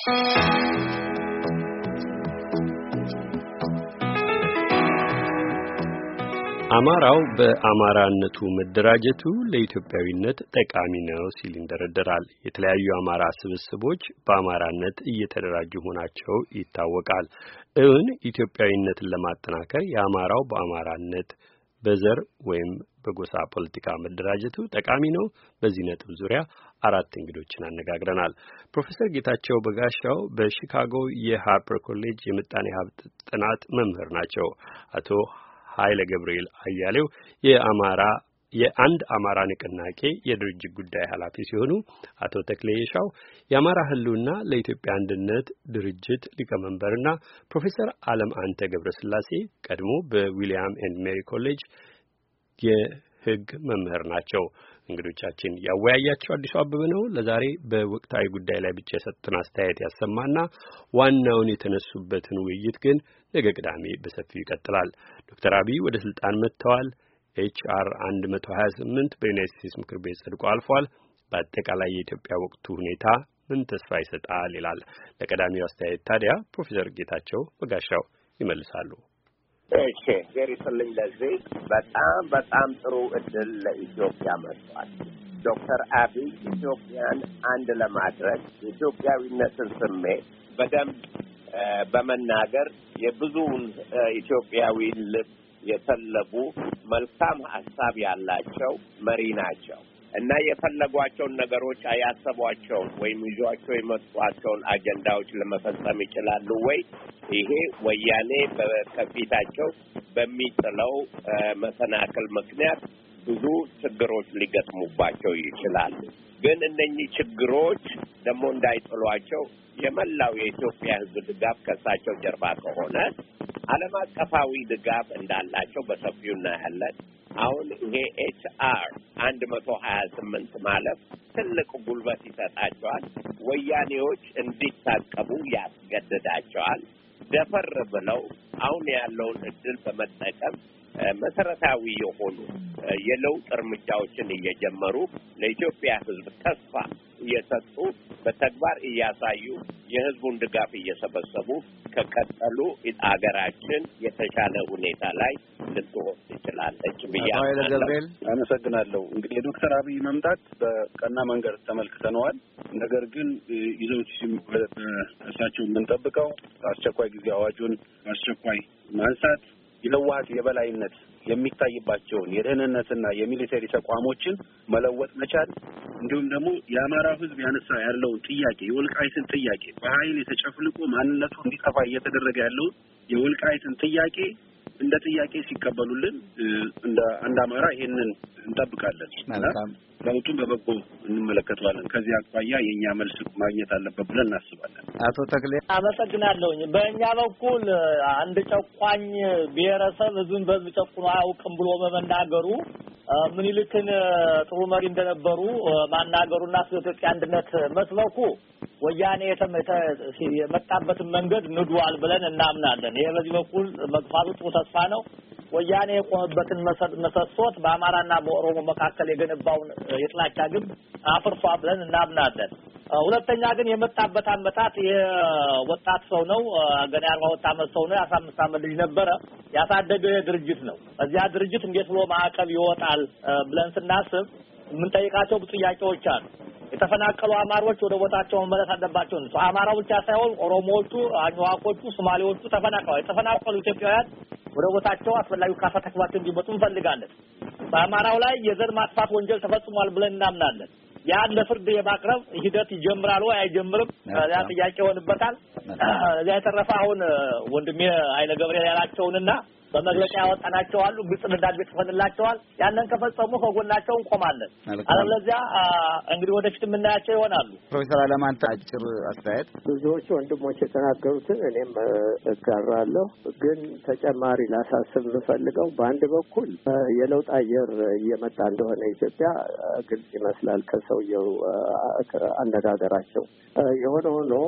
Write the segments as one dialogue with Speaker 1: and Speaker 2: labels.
Speaker 1: አማራው በአማራነቱ መደራጀቱ ለኢትዮጵያዊነት ጠቃሚ ነው ሲል ይንደረደራል። የተለያዩ አማራ ስብስቦች በአማራነት እየተደራጁ ሆናቸው ይታወቃል። እውን ኢትዮጵያዊነትን ለማጠናከር የአማራው በአማራነት በዘር ወይም በጎሳ ፖለቲካ መደራጀቱ ጠቃሚ ነው። በዚህ ነጥብ ዙሪያ አራት እንግዶችን አነጋግረናል። ፕሮፌሰር ጌታቸው በጋሻው በሺካጎ የሃርፐር ኮሌጅ የምጣኔ ሀብት ጥናት መምህር ናቸው። አቶ ኃይለ ገብርኤል አያሌው የአንድ አማራ ንቅናቄ የድርጅት ጉዳይ ኃላፊ ሲሆኑ አቶ ተክሌሻው የአማራ ህልውና ለኢትዮጵያ አንድነት ድርጅት ሊቀመንበርና ፕሮፌሰር ዓለም አንተ ገብረስላሴ ቀድሞ በዊሊያም ኤንድ ሜሪ ኮሌጅ የህግ መምህር ናቸው። እንግዶቻችን ያወያያቸው አዲሱ አበበ ነው። ለዛሬ በወቅታዊ ጉዳይ ላይ ብቻ የሰጡን አስተያየት ያሰማና ዋናውን የተነሱበትን ውይይት ግን ነገ ቅዳሜ በሰፊው ይቀጥላል። ዶክተር አብይ ወደ ስልጣን መጥተዋል። HR 128 በዩናይትድ ስቴትስ ምክር ቤት ጸድቆ አልፏል። በአጠቃላይ የኢትዮጵያ ወቅቱ ሁኔታ ምን ተስፋ ይሰጣል ይላል። ለቀዳሚው አስተያየት ታዲያ ፕሮፌሰር ጌታቸው በጋሻው ይመልሳሉ።
Speaker 2: እሺ ገሪስልኝ ለዚህ በጣም ጥሩ እድል ለኢትዮጵያ መጥቷል። ዶክተር አብይ ኢትዮጵያን አንድ ለማድረግ የኢትዮጵያዊነትን ስሜት በደንብ በመናገር የብዙውን ኢትዮጵያዊ ልብ የሰለቡ መልካም ሐሳብ ያላቸው መሪ ናቸው እና የፈለጓቸውን ነገሮች ያሰቧቸውን ወይም ይዟቸው የመጧቸውን አጀንዳዎች ለመፈጸም ይችላሉ ወይ? ይሄ ወያኔ ከፊታቸው በሚጥለው መሰናክል ምክንያት ብዙ ችግሮች ሊገጥሙባቸው ይችላሉ። ግን እነኚህ ችግሮች ደግሞ እንዳይጥሏቸው የመላው የኢትዮጵያ ሕዝብ ድጋፍ ከሳቸው ጀርባ ከሆነ ዓለም አቀፋዊ ድጋፍ እንዳላቸው በሰፊው እናያለን። አሁን ይሄ HR 128 ማለት ትልቅ ጉልበት ይሰጣቸዋል። ወያኔዎች እንዲታቀቡ ያስገድዳቸዋል። ደፈር ብለው አሁን ያለውን እድል በመጠቀም መሰረታዊ የሆኑ የለውጥ እርምጃዎችን እየጀመሩ ለኢትዮጵያ ሕዝብ ተስፋ እየሰጡ በተግባር እያሳዩ የሕዝቡን ድጋፍ እየሰበሰቡ ከቀጠሉ አገራችን የተሻለ ሁኔታ ላይ ልትሆን ትችላለች ብያለሁ።
Speaker 3: አመሰግናለሁ። እንግዲህ የዶክተር አብይ መምጣት በቀና መንገድ ተመልክተነዋል። ነገር ግን ይዘውት እሳቸው የምንጠብቀው አስቸኳይ ጊዜ አዋጁን አስቸኳይ ማንሳት የህወሓት የበላይነት የሚታይባቸውን የደህንነትና የሚሊተሪ ተቋሞችን መለወጥ መቻል እንዲሁም ደግሞ የአማራ ህዝብ ያነሳ ያለውን ጥያቄ የወልቃይትን ጥያቄ በኃይል የተጨፍልቆ ማንነቱ እንዲጠፋ እየተደረገ ያለውን የወልቃይትን ጥያቄ እንደ ጥያቄ ሲቀበሉልን እንደ አንድ አማራ ይሄንን እንጠብቃለን። ለውጡን በበጎ እንመለከተዋለን። ከዚህ አኳያ የኛ መልስ ማግኘት አለበት ብለን እናስባለን።
Speaker 4: አቶ ተክሌ
Speaker 5: አመሰግናለሁ። በእኛ በኩል አንድ ጨቋኝ ብሔረሰብ ህዝብን በህዝብ ጨቁኖ አያውቅም ብሎ በመናገሩ ምኒልክን ጥሩ መሪ እንደነበሩ ማናገሩና ስለ ኢትዮጵያ አንድነት መስበኩ ወያኔ የመጣበትን መንገድ ንዷል ብለን እናምናለን። ይሄ በዚህ በኩል መግፋቱ ጥሩ ተስፋ ነው። ወያኔ የቆመበትን መሰሶት በአማራና በኦሮሞ መካከል የገነባውን የጥላቻ ግንብ አፍርሷ ብለን እናምናለን። ሁለተኛ ግን የመጣበት አመጣጥ የወጣት ሰው ነው። ገና 42 ዓመት ሰው ነው። 15 ዓመት ልጅ ነበረ። ያሳደገው ድርጅት ነው። እዚያ ድርጅት እንዴት ብሎ ማዕቀብ ይወጣል ብለን ስናስብ የምንጠይቃቸው ብዙ ጥያቄዎች አሉ። የተፈናቀሉ አማሮች ወደ ቦታቸው መመለስ አለባቸው። አማራው ብቻ ሳይሆን ኦሮሞዎቹ፣ አኝዋቆቹ፣ ሶማሌዎቹ የተፈናቀሉ ኢትዮጵያውያን ወደ ቦታቸው አስፈላጊው ካሳ ተከፋፍለው እንዲመጡ እንፈልጋለን። በአማራው ላይ የዘር ማጥፋት ወንጀል ተፈጽሟል ብለን እናምናለን። ያን ለፍርድ የማቅረብ ሂደት ይጀምራል ወይ አይጀምርም? ያ ጥያቄ ሆነበታል። እዚያ የተረፈ አሁን ወንድሜ ኃይለ ገብርኤል ያላቸውንና በመግለጫ ያወጣናቸው አሉ። ግልጽ እንዳል ተፈንላቸዋል። ያንን ከፈጸሙ ከጎናቸው እንቆማለን። አለበለዚያ እንግዲህ ወደፊት የምናያቸው ይሆናሉ።
Speaker 4: ፕሮፌሰር አለማንተ አጭር አስተያየት።
Speaker 6: ብዙዎች ወንድሞች የተናገሩትን እኔም እጋራለሁ። ግን ተጨማሪ ላሳስብ የምፈልገው በአንድ በኩል የለውጥ አየር እየመጣ እንደሆነ ኢትዮጵያ ግልጽ ይመስላል ከሰውየው አነጋገራቸው። የሆነ ሆኖ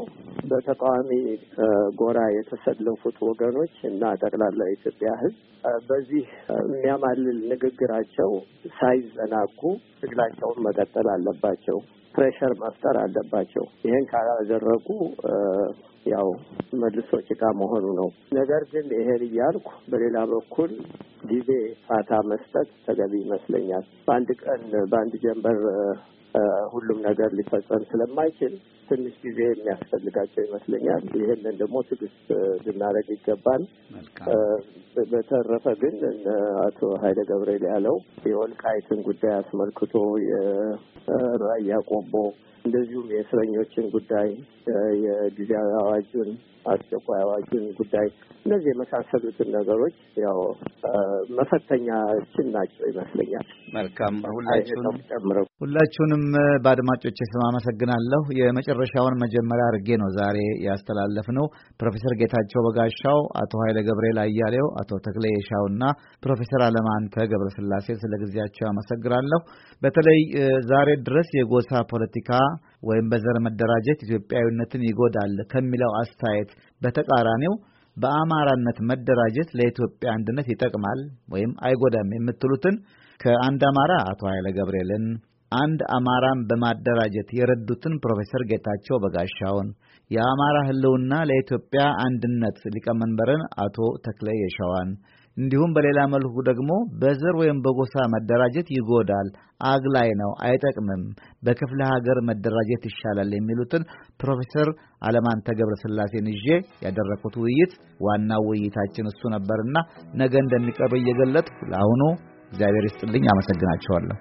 Speaker 6: በተቃዋሚ ጎራ የተሰለፉት ወገኖች እና ጠቅላላ የኢትዮጵያ ሕዝብ በዚህ የሚያማልል ንግግራቸው ሳይዘናጉ ትግላቸውን መቀጠል አለባቸው። ፕሬሸር መፍጠር አለባቸው። ይሄን ካላደረጉ ያው መልሶ ጭቃ መሆኑ ነው። ነገር ግን ይሄን እያልኩ በሌላ በኩል ጊዜ ፋታ መስጠት ተገቢ ይመስለኛል። በአንድ ቀን በአንድ ጀንበር ሁሉም ነገር ሊፈጸም ስለማይችል ትንሽ ጊዜ የሚያስፈልጋቸው ይመስለኛል። ይህንን ደግሞ ትዕግስት ልናደርግ ይገባል። በተረፈ ግን አቶ ኃይለ ገብርኤል ያለው የወልቃይትን ጉዳይ አስመልክቶ የራያ ቆቦ እንደዚሁም የእስረኞችን ጉዳይ የጊዜያዊ አዋጁን አስቸኳይ አዋጁን ጉዳይ እነዚህ የመሳሰሉትን ነገሮች ያው መፈተኛችን ናቸው ይመስለኛል።
Speaker 4: መልካም ሁላችሁንም በአድማጮቼ ስም አመሰግናለሁ። የመጨረሻውን መጀመሪያ አድርጌ ነው ዛሬ ያስተላለፍነው። ፕሮፌሰር ጌታቸው በጋሻው፣ አቶ ኃይለ ገብርኤል አያሌው፣ አቶ ተክሌ የሻውና ፕሮፌሰር አለማንተ ገብረስላሴ ስለ ጊዜያቸው አመሰግናለሁ። በተለይ ዛሬ ድረስ የጎሳ ፖለቲካ ወይም በዘር መደራጀት ኢትዮጵያዊነትን ይጎዳል ከሚለው አስተያየት በተቃራኒው በአማራነት መደራጀት ለኢትዮጵያ አንድነት ይጠቅማል ወይም አይጎዳም የምትሉትን ከአንድ አማራ አቶ ኃይለ ገብርኤልን፣ አንድ አማራን በማደራጀት የረዱትን ፕሮፌሰር ጌታቸው በጋሻውን፣ የአማራ ህልውና ለኢትዮጵያ አንድነት ሊቀመንበርን አቶ ተክሌ የሻዋን እንዲሁም በሌላ መልኩ ደግሞ በዘር ወይም በጎሳ መደራጀት ይጎዳል፣ አግላይ ነው፣ አይጠቅምም፣ በክፍለ ሀገር መደራጀት ይሻላል የሚሉትን ፕሮፌሰር አለማንተ ገብረስላሴን ይዤ ያደረኩት ውይይት ዋናው ውይይታችን እሱ ነበርና ነገ እንደሚቀርብ እየገለጥኩ ለአሁኑ እግዚአብሔር ይስጥልኝ፣ አመሰግናቸዋለሁ።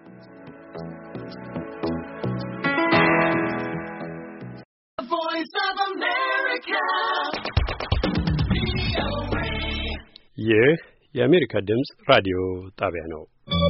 Speaker 1: ይህ የአሜሪካ ድምጽ ራዲዮ ጣቢያ ነው።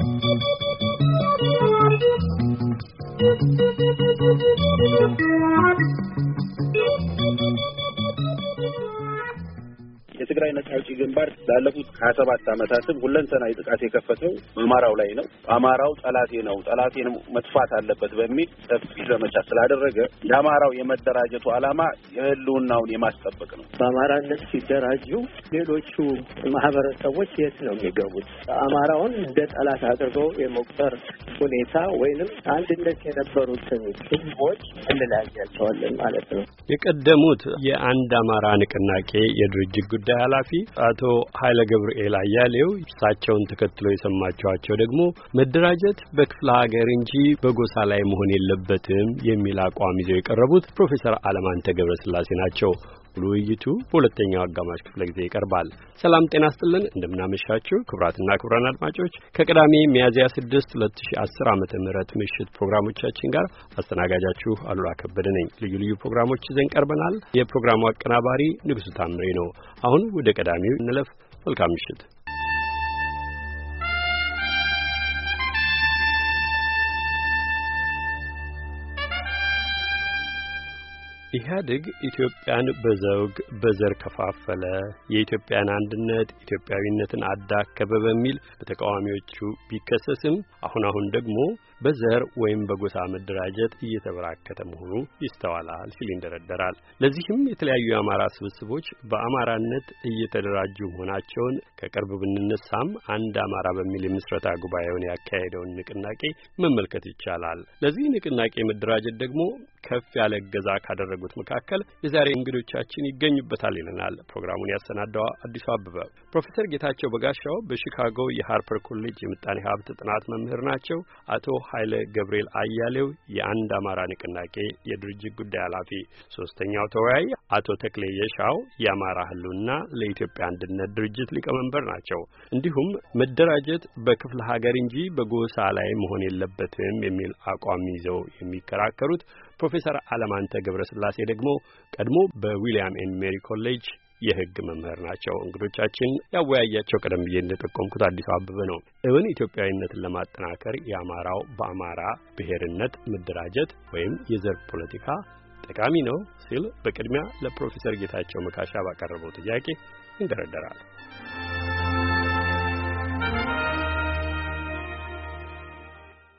Speaker 3: የትግራይ ነጻ አውጪ ግንባር ላለፉት 27 ዓመታትም ሁለንተናዊ ጥቃት የከፈተው አማራው ላይ ነው። አማራው ጠላቴን መጥፋት አለበት በሚል ሰፊ ዘመቻ ስላደረገ የአማራው የመደራጀቱ ዓላማ የህልውናውን የማስጠበቅ ነው።
Speaker 6: በአማራነት ሲደራጁ ሌሎቹ ማህበረሰቦች የት ነው የሚገቡት? አማራውን እንደ ጠላት አድርገው የመቁጠር ሁኔታ ወይንም አንድነት የነበሩትን ህዝቦች እንለያያቸዋለን ማለት ነው።
Speaker 1: የቀደሙት የአንድ አማራ ንቅናቄ የድርጅት ጉዳይ ኃላፊ አቶ ኃይለ ገብርኤል አያሌው፣ እሳቸውን ተከትሎ የሰማችኋቸው ደግሞ መደራጀት በክፍለ ሀገር እንጂ በጎሳ ላይ መሆን የለበትም የሚል አቋም ይዘው የቀረቡት ፕሮፌሰር አለማንተ ገብረስላሴ ናቸው። ውይይቱ በሁለተኛው አጋማሽ ክፍለ ጊዜ ይቀርባል። ሰላም ጤና ይስጥልን፣ እንደምናመሻችሁ ክቡራትና ክቡራን አድማጮች ከቅዳሜ ሚያዝያ 6 2010 ዓመተ ምህረት ምሽት ፕሮግራሞቻችን ጋር አስተናጋጃችሁ አሉላ ከበደ ነኝ። ልዩ ልዩ ፕሮግራሞች ይዘን ቀርበናል። የፕሮግራሙ አቀናባሪ ንጉሱ ታምሬ ነው። አሁን ወደ ቀዳሚው እንለፍ። መልካም ምሽት። ኢህአዴግ ኢትዮጵያን በዘውግ በዘር ከፋፈለ፣ የኢትዮጵያን አንድነት ኢትዮጵያዊነትን አዳከበ በሚል በተቃዋሚዎቹ ቢከሰስም አሁን ደግሞ በዘር ወይም በጎሳ መደራጀት እየተበራከተ መሆኑ ይስተዋላል ሲል ይንደረደራል። ለዚህም የተለያዩ የአማራ ስብስቦች በአማራነት እየተደራጁ መሆናቸውን ከቅርብ ብንነሳም አንድ አማራ በሚል የምስረታ ጉባኤውን ያካሄደውን ንቅናቄ መመልከት ይቻላል። ለዚህ ንቅናቄ መደራጀት ደግሞ ከፍ ያለ እገዛ ካደረጉት መካከል የዛሬ እንግዶቻችን ይገኙበታል ይለናል ፕሮግራሙን ያሰናዳው አዲሱ አበበ። ፕሮፌሰር ጌታቸው በጋሻው በሺካጎ የሃርፐር ኮሌጅ የምጣኔ ሀብት ጥናት መምህር ናቸው። አቶ ኃይለ ገብርኤል አያሌው የአንድ አማራ ንቅናቄ የድርጅት ጉዳይ ኃላፊ። ሶስተኛው ተወያይ አቶ ተክሌ የሻው የአማራ ህልውና ለኢትዮጵያ አንድነት ድርጅት ሊቀመንበር ናቸው። እንዲሁም መደራጀት በክፍለ ሀገር እንጂ በጎሳ ላይ መሆን የለበትም የሚል አቋም ይዘው የሚከራከሩት ፕሮፌሰር አለማንተ ገብረስላሴ ደግሞ ቀድሞ በዊሊያም ኤንድ ሜሪ ኮሌጅ የህግ መምህር ናቸው። እንግዶቻችን ያወያያቸው ቀደም ብዬ እንደጠቆምኩት አዲሱ አበበ ነው። እውን ኢትዮጵያዊነትን ለማጠናከር የአማራው በአማራ ብሔርነት መደራጀት ወይም የዘር ፖለቲካ ጠቃሚ ነው ሲል በቅድሚያ ለፕሮፌሰር ጌታቸው መካሻ ባቀረበው ጥያቄ ይንደረደራል።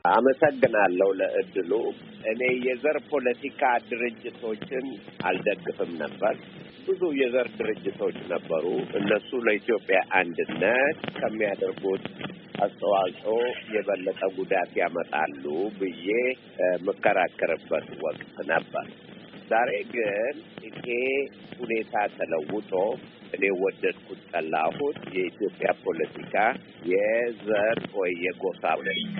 Speaker 2: አመሰግናለሁ ለእድሉ። እኔ የዘር ፖለቲካ ድርጅቶችን አልደግፍም ነበር። ብዙ የዘር ድርጅቶች ነበሩ። እነሱ ለኢትዮጵያ አንድነት ከሚያደርጉት አስተዋጽኦ የበለጠ ጉዳት ያመጣሉ ብዬ መከራከርበት ወቅት ነበር። ዛሬ ግን ይሄ ሁኔታ ተለውጦ እኔ ወደድኩት ጠላሁት የኢትዮጵያ ፖለቲካ የዘር ወይ የጎሳ ፖለቲካ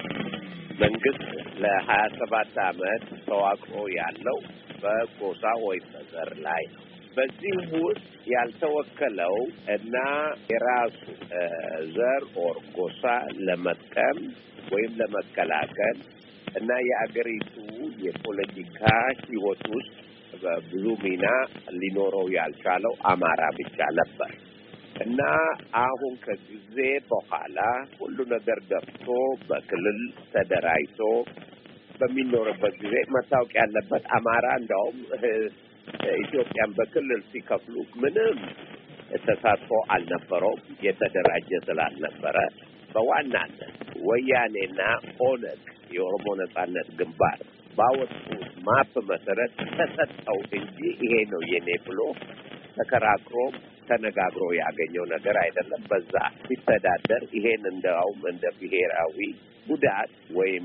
Speaker 2: መንግስት ለ27 ዓመት ተዋቅሮ ያለው በጎሳ ወይ በዘር ላይ ነው። በዚህ ውስጥ ያልተወከለው እና የራሱ ዘር ኦር ጎሳ ለመጥቀም ወይም ለመከላከል እና የአገሪቱ የፖለቲካ ህይወት ውስጥ ብዙ ሚና ሊኖረው ያልቻለው አማራ ብቻ ነበር እና አሁን ከጊዜ በኋላ ሁሉ ነገር ገብቶ በክልል ተደራጅቶ በሚኖርበት ጊዜ መታወቅ ያለበት አማራ እንደውም ኢትዮጵያን በክልል ሲከፍሉ ምንም ተሳትፎ አልነበረውም። የተደራጀ ስላልነበረ በዋናነት ወያኔና ኦነግ የኦሮሞ ነጻነት ግንባር ባወጡት ማፕ መሰረት ተሰጠው እንጂ ይሄ ነው የኔ ብሎ ተከራክሮ ተነጋግሮ ያገኘው ነገር አይደለም። በዛ ሲተዳደር ይሄን እንደውም እንደ ብሔራዊ ጉዳት ወይም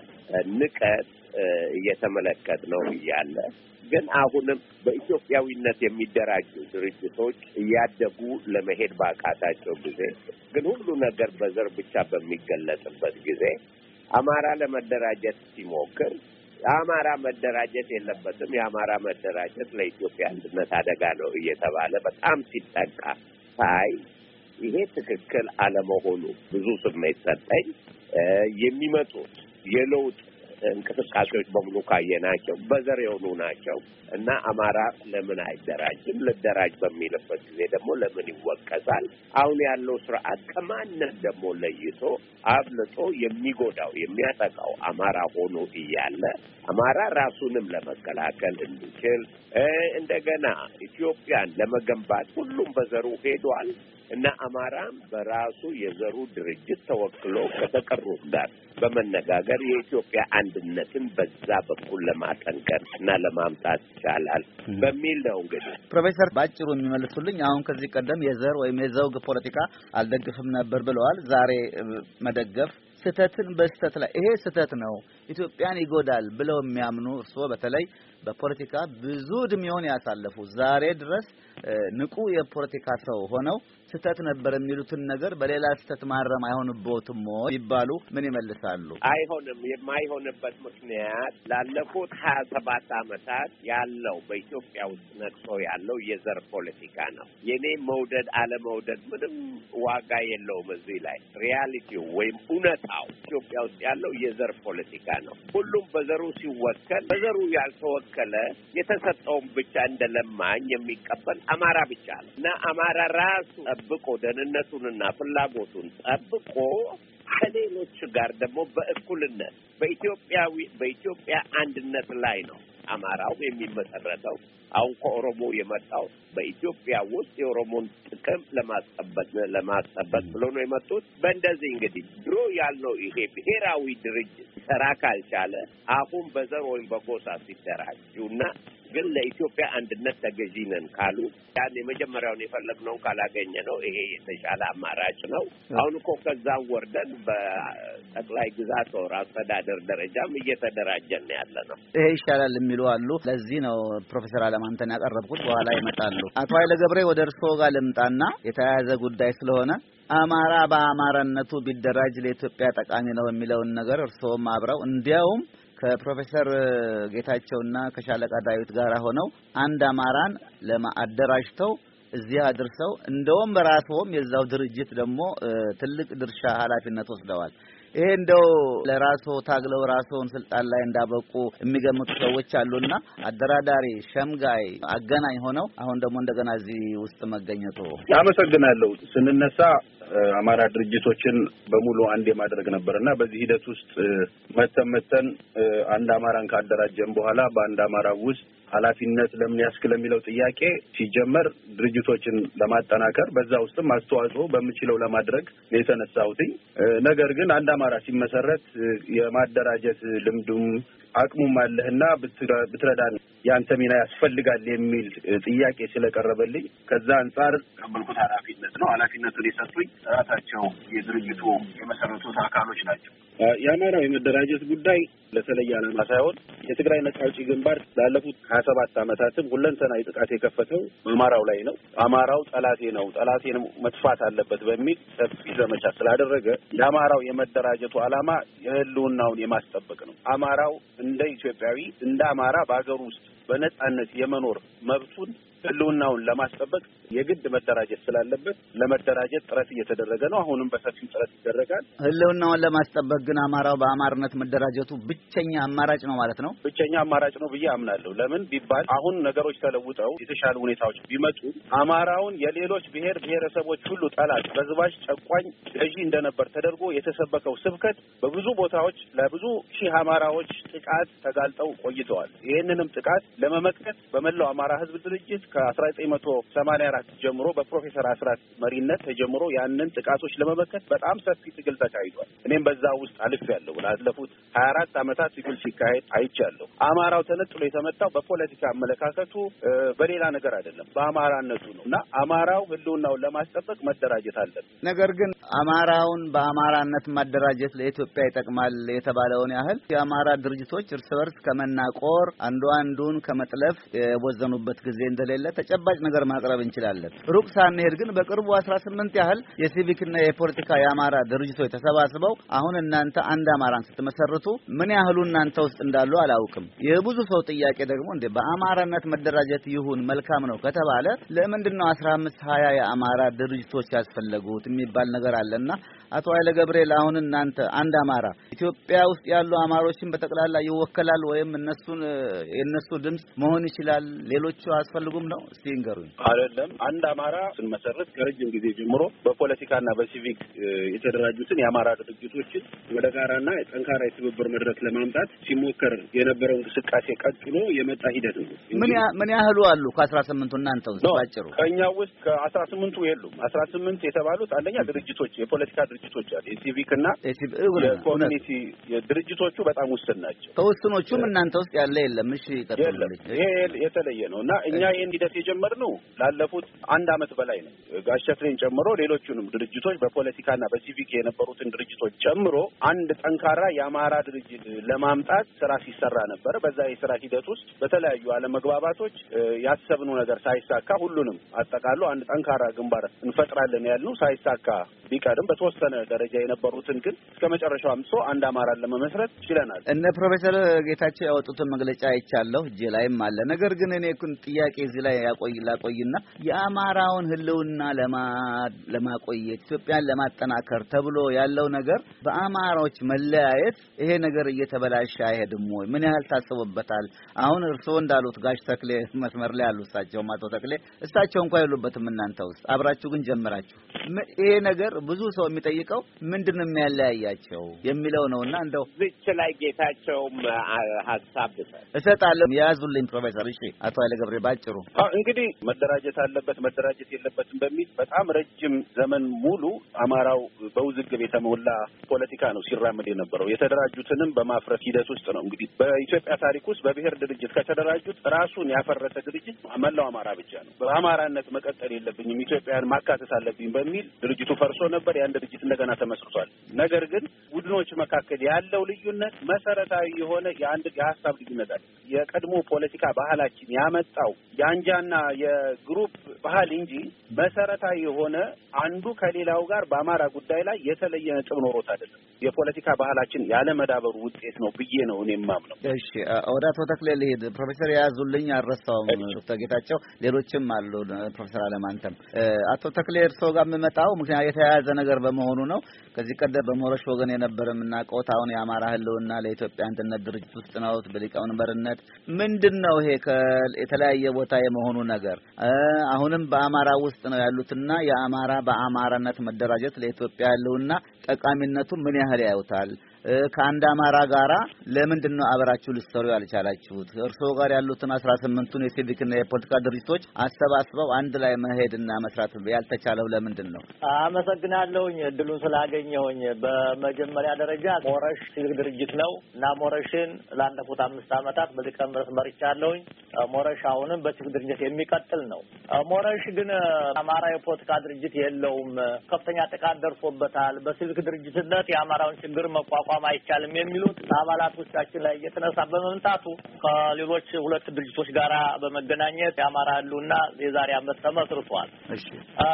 Speaker 2: ንቀት እየተመለከት ነው እያለ ግን አሁንም በኢትዮጵያዊነት የሚደራጁ ድርጅቶች እያደጉ ለመሄድ ባቃታቸው ጊዜ ግን ሁሉ ነገር በዘር ብቻ በሚገለጽበት ጊዜ አማራ ለመደራጀት ሲሞክር የአማራ መደራጀት የለበትም፣ የአማራ መደራጀት ለኢትዮጵያ አንድነት አደጋ ነው እየተባለ በጣም ሲጠቃ ሳይ ይሄ ትክክል አለመሆኑ ብዙ ስሜት ሰጠኝ። የሚመጡት የለውጥ እንቅስቃሴዎች በሙሉ ካየናቸው በዘር የሆኑ ናቸው እና አማራ ለምን አይደራጅም? ልደራጅ በሚልበት ጊዜ ደግሞ ለምን ይወቀሳል? አሁን ያለው ስርዓት ከማንም ደግሞ ለይቶ አብልጦ የሚጎዳው የሚያጠቃው አማራ ሆኖ እያለ አማራ ራሱንም ለመከላከል እንዲችል እንደገና ኢትዮጵያን ለመገንባት ሁሉም በዘሩ ሄዷል እና አማራም በራሱ የዘሩ ድርጅት ተወክሎ ከተቀሩት ጋር በመነጋገር የኢትዮጵያ አንድነትን በዛ በኩል ለማጠንከር እና ለማምጣት ይቻላል በሚል ነው። እንግዲህ
Speaker 4: ፕሮፌሰር ባጭሩ የሚመልሱልኝ አሁን ከዚህ ቀደም የዘር ወይም የዘውግ ፖለቲካ አልደግፍም ነበር ብለዋል። ዛሬ መደገፍ ስተትን በስተት ላይ ይሄ ስተት ነው ኢትዮጵያን ይጎዳል ብለው የሚያምኑ እርስዎ በተለይ በፖለቲካ ብዙ እድሜውን ያሳለፉ ዛሬ ድረስ ንቁ የፖለቲካ ሰው ሆነው ስተት ነበር የሚሉትን ነገር በሌላ ስተት ማረም አይሆንቦትም ይባሉ ምን ይመልሳሉ?
Speaker 2: አይሆንም። የማይሆንበት ምክንያት ላለፉት 27 ዓመታት ያለው በኢትዮጵያ ውስጥ ነቅሶ ያለው የዘር ፖለቲካ ነው። የኔ መውደድ አለመውደድ ምንም ዋጋ የለውም። እዚህ ላይ ሪያሊቲው ወይም እውነታው ኢትዮጵያ ውስጥ ያለው የዘር ፖለቲካ ነው። ሁሉም በዘሩ ሲወከል በዘሩ ያልተወከለ የተሰጠውን ብቻ እንደለማኝ የሚቀበል አማራ ብቻ ነው እና አማራ ራሱ ጠብቆ ደህንነቱንና ፍላጎቱን ጠብቆ ከሌሎች ጋር ደግሞ በእኩልነት በኢትዮጵያ አንድነት ላይ ነው አማራው የሚመሰረተው። አሁን ከኦሮሞ የመጣው በኢትዮጵያ ውስጥ የኦሮሞን ጥቅም ለማስጠበቅ ብሎ ነው የመጡት። በእንደዚህ እንግዲህ ድሮ ያልነው ይሄ ብሔራዊ ድርጅት ሰራ ካልቻለ አሁን በዘር ወይም በጎሳ ሲደራጁና ግን ለኢትዮጵያ አንድነት ተገዢ ነን ካሉ ያን የመጀመሪያውን የፈለግነው ካላገኘ ነው ይሄ የተሻለ አማራጭ ነው። አሁን እኮ ከዛም ወርደን በጠቅላይ ግዛት ወር አስተዳደር ደረጃም እየተደራጀን ያለ ነው።
Speaker 4: ይሄ ይሻላል የሚሉ አሉ። ለዚህ ነው ፕሮፌሰር አለማንተን ያቀረብኩት። በኋላ ይመጣሉ። አቶ ኃይለ ገብሬ ወደ እርስዎ ጋር ልምጣና የተያያዘ ጉዳይ ስለሆነ አማራ በአማራነቱ ቢደራጅ ለኢትዮጵያ ጠቃሚ ነው የሚለውን ነገር እርስዎም አብረው እንዲያውም ከፕሮፌሰር ጌታቸውና ከሻለቃ ዳዊት ጋር ሆነው አንድ አማራን ለማደራጅተው እዚያ አድርሰው እንደውም በራስዎም የዛው ድርጅት ደግሞ ትልቅ ድርሻ ኃላፊነት ወስደዋል። ይሄ እንደው ለራስዎ ታግለው ራስዎን ስልጣን ላይ እንዳበቁ የሚገምቱ ሰዎች አሉና አደራዳሪ፣ ሸምጋይ፣ አገናኝ ሆነው አሁን ደግሞ እንደገና እዚህ ውስጥ መገኘቱ
Speaker 3: አመሰግናለሁ። ስንነሳ አማራ ድርጅቶችን በሙሉ አንድ የማድረግ ነበርና በዚህ ሂደት ውስጥ መተን አንድ አማራን ካደራጀን በኋላ በአንድ አማራ ውስጥ ኃላፊነት ለምን ያስክል የሚለው ጥያቄ ሲጀመር ድርጅቶችን ለማጠናከር በዛ ውስጥም አስተዋጽኦ በምችለው ለማድረግ ነው የተነሳሁትኝ። ነገር ግን አንድ አማራ ሲመሰረት የማደራጀት ልምዱም አቅሙም አለህና ብትረዳን ያንተ ሚና ያስፈልጋል የሚል ጥያቄ ስለቀረበልኝ ከዛ አንፃር ቀበልኩት ኃላፊነት ነው። ኃላፊነቱን የሰጡኝ ራሳቸው የድርጅቱ የመሰረቱት አካሎች ናቸው። የአማራው የመደራጀት ጉዳይ ለተለየ ዓላማ ሳይሆን የትግራይ ነጻ አውጪ ግንባር ላለፉት 27 ዓመታትም ሁለንተናዊ ጥቃት የከፈተው በአማራው ላይ ነው። አማራው ጠላቴ ነው፣ ጠላቴን መጥፋት አለበት በሚል ሰፊ ዘመቻ ስላደረገ የአማራው የመደራጀቱ ዓላማ የህልውናውን የማስጠበቅ ነው። አማራው እንደ ኢትዮጵያዊ እንደ አማራ በአገሩ ውስጥ በነጻነት የመኖር መብቱን ህልውናውን ለማስጠበቅ የግድ መደራጀት ስላለበት ለመደራጀት ጥረት እየተደረገ ነው። አሁንም በሰፊው ጥረት ይደረጋል።
Speaker 4: ህልውናውን ለማስጠበቅ ግን አማራው በአማርነት መደራጀቱ ብቸኛ አማራጭ ነው ማለት ነው።
Speaker 3: ብቸኛ አማራጭ ነው ብዬ አምናለሁ። ለምን ቢባል አሁን ነገሮች ተለውጠው የተሻሉ ሁኔታዎች ቢመጡ አማራውን የሌሎች ብሔር ብሔረሰቦች ሁሉ ጠላት፣ በዝባዥ፣ ጨቋኝ ገዢ እንደነበር ተደርጎ የተሰበከው ስብከት በብዙ ቦታዎች ለብዙ ሺህ አማራዎች ጥቃት ተጋልጠው ቆይተዋል። ይህንንም ጥቃት ለመመከት በመላው አማራ ህዝብ ድርጅት ከ1984 ጀምሮ በፕሮፌሰር አስራት መሪነት ተጀምሮ ያንን ጥቃቶች ለመመከት በጣም ሰፊ ትግል ተካሂዷል። እኔም በዛ ውስጥ አልፌያለሁ። ላለፉት 24 ዓመታት ትግል ሲካሄድ አይቻለሁ። አማራው ተነጥሎ የተመታው በፖለቲካ አመለካከቱ በሌላ ነገር አይደለም፣ በአማራነቱ ነው እና አማራው ህልውናውን ለማስጠበቅ መደራጀት አለበት።
Speaker 4: ነገር ግን አማራውን በአማራነት ማደራጀት ለኢትዮጵያ ይጠቅማል የተባለውን ያህል የአማራ ድርጅቶች እርስ በርስ ከመናቆር አንዱን ከመጥለፍ የወዘኑበት ጊዜ እንደሌለ ተጨባጭ ነገር ማቅረብ እንችላለን። ሩቅ ሳንሄድ ግን በቅርቡ 18 ያህል የሲቪክና የፖለቲካ የአማራ ድርጅቶች ተሰባስበው አሁን እናንተ አንድ አማራን ስትመሰርቱ ምን ያህሉ እናንተ ውስጥ እንዳሉ አላውቅም። የብዙ ሰው ጥያቄ ደግሞ እንደ በአማራነት መደራጀት ይሁን መልካም ነው ከተባለ ለምንድነው 15-20 የአማራ ድርጅቶች ያስፈልጉት የሚባል ነገር አለና አቶ ኃይለ ገብርኤል አሁን እናንተ አንድ አማራ ኢትዮጵያ ውስጥ ያሉ አማሮችን በተቀላላ ይወከላል ወይም የነሱ ድምጽ መሆን ይችላል? ሌሎቹ አስፈልጉም ነው? እስቲ ንገሩኝ።
Speaker 3: አይደለም አንድ አማራ ስንመሰረት ከረጅም ጊዜ ጀምሮ በፖለቲካና በሲቪክ የተደራጁትን የአማራ ድርጅቶችን ወደ ጋራና ጠንካራ የትብብር መድረክ ለማምጣት ሲሞከር የነበረው እንቅስቃሴ ቀጥሎ የመጣ ሂደት ነው።
Speaker 4: ምን ያህሉ አሉ? ከ18ቱ እናንተ ውስጥ ባጭሩ።
Speaker 3: ከኛ ውስጥ ከ18ቱ የሉም። 18 የተባሉት አንደኛ ድርጅቶች የፖለቲካ ድርጅቶች አሉ። የሲቪክና የኮሚኒቲ ድርጅቶቹ በጣም ውስን ናቸው።
Speaker 4: ከውስኖቹም እናንተ ውስጥ ያለ የለም። እሺ ቀጥሉልኝ።
Speaker 3: ይሄ የተለየ ነው እና እኛ ይሄን ሂደት የጀመርነው ላለፉት 1 ዓመት በላይ ነው። ጋሸፍሬን ጨምሮ ሌሎቹንም ድርጅቶች በፖለቲካና በሲቪክ የነበሩትን ድርጅቶች ጨምሮ አንድ ጠንካራ የአማራ ድርጅት ለማምጣት ስራ ሲሰራ ነበር። በዛ የስራ ሂደት ውስጥ በተለያዩ አለመግባባቶች ያሰብነው ነገር ሳይሳካ ሁሉንም አጠቃሎ አንድ ጠንካራ ግንባር እንፈጥራለን ያልነው ሳይሳካ ቢቀርም በተወሰነ ደረጃ የነበሩትን ግን እስከ መጨረሻው አምጥቶ አንድ አማራን ለመመስረት ችለናል።
Speaker 4: እነ ፕሮፌሰር ጌታቸው ያወጡትን መግለጫ አይቻለሁ፣ እጄ ላይም አለ። ነገር ግን እኔ ጥያቄ እዚህ ላይ ላቆይና የአማራውን ህልውና ለማቆየት ኢትዮጵያን ለማጠናከር ተብሎ ያለው ነገር በአማራዎች መለያየት ይሄ ነገር እየተበላሸ አይሄድም ወይ? ምን ያህል ታስቦበታል? አሁን እርስዎ እንዳሉት ጋሽ ተክሌ መስመር ላይ ያሉ እሳቸውም አቶ ተክሌ እሳቸው እንኳን የሉበትም እናንተ ውስጥ አብራችሁ ግን ጀመራችሁ። ይሄ ነገር ብዙ ሰው የሚጠይቀው ምንድነው የሚያለያያቸው የሚለው ነውና እንደው
Speaker 2: ዝች ላይ ጌታቸውም ሀሳብ
Speaker 3: እሰጣለሁ።
Speaker 4: ያዙልኝ ፕሮፌሰር። እሺ አቶ ኃይለ ገብሬ ባጭሩ
Speaker 3: እንግዲህ መደራጀት አለበት መደራጀት የለበትም በሚል በጣም ረጅም ዘመን ሙሉ አማራው በውዝግብ የተሞላ ፖለቲካ ነው ሲራመድ የነበረው። የተደራጁትንም በማፍረስ ሂደት ውስጥ ነው። እንግዲህ በኢትዮጵያ ታሪክ ውስጥ በብሔር ድርጅት ከተደራጁት ራሱን ያፈረሰ ድርጅት መላው አማራ ብቻ ነው። በአማራነት መቀጠል የለብኝም ኢትዮጵያን ማካተት አለብኝ በሚል ድርጅቱ ፈርሶ ነበር። ያን ድርጅት እንደገና ተመስርቷል። ነገር ግን ቡድኖች መካከል ያለው ልዩነት መሰረታዊ የሆነ የሀሳብ ልዩነት አለ። የቀድሞ ፖለቲካ ባህላችን ያመጣው የአንጃና የግሩፕ ባህል እንጂ መሰረታዊ የሆነ አንዱ ከሌላው ጋር በአማራ ጉዳይ ላይ የተለየ ነጥብ ኖሮት አይደለም። የፖለቲካ ባህላችን ያለ መዳበሩ ውጤት ነው ብዬ ነው እኔ የማምነው።
Speaker 4: እሺ ወደ አቶ ተክሌ ልሂድ። ፕሮፌሰር ያዙልኝ አልረሳውም። ዶክተር ጌታቸው ሌሎችም አሉ። ፕሮፌሰር አለማንተም አቶ ተክሌ እርስዎ ጋር የምመጣው ምክንያት የተያያዘ ነገር በመሆኑ ነው። ከዚህ ቀደም በሞረሽ ወገን የነበረ የምናውቀው አሁን የአማራ ህልውና ለኢትዮጵያ አንድነት ድርጅት ውስጥ ነው በሊቀመንበርነት ምንድነው ይሄ የተለያየ ቦታ የመሆኑ ነገር? አሁንም በአማራ ውስጥ ነው ያሉትና የአማራ በአማራነት መደራጀት ለኢትዮጵያ ህልውና ጠቃሚነቱ ምን ያህል ያዩታል? ከአንድ አማራ ጋራ ለምንድነው አብራችሁ ልትሰሩ ያልቻላችሁት? እርስዎ ጋር ያሉትን 18ቱን የሲቪክና የፖለቲካ ድርጅቶች አሰባስበው አንድ ላይ መሄድና መስራት ያልተቻለው ለምንድነው?
Speaker 5: አመሰግናለሁኝ እድሉን ስላገኘሁኝ። በመጀመሪያ ደረጃ ሞረሽ ሲቪክ ድርጅት ነው እና ሞረሽን ላለፉት 5 ዓመታት በሊቀመንበርነት መርቻለሁኝ። ሞረሽ አሁንም በሲቪክ ድርጅት የሚቀጥል ነው። ሞረሽ ግን አማራ የፖለቲካ ድርጅት የለውም፣ ከፍተኛ ጥቃት ደርሶበታል፣ በሲቪክ ድርጅትነት የአማራውን ችግር መቋቋም አይቻልም የሚሉት አባላቶቻችን ላይ እየተነሳ በመምጣቱ ከሌሎች 2 ድርጅቶች ጋራ በመገናኘት የአማራ ህልውና የዛሬ ዓመት ተመስርቷል።
Speaker 4: እሺ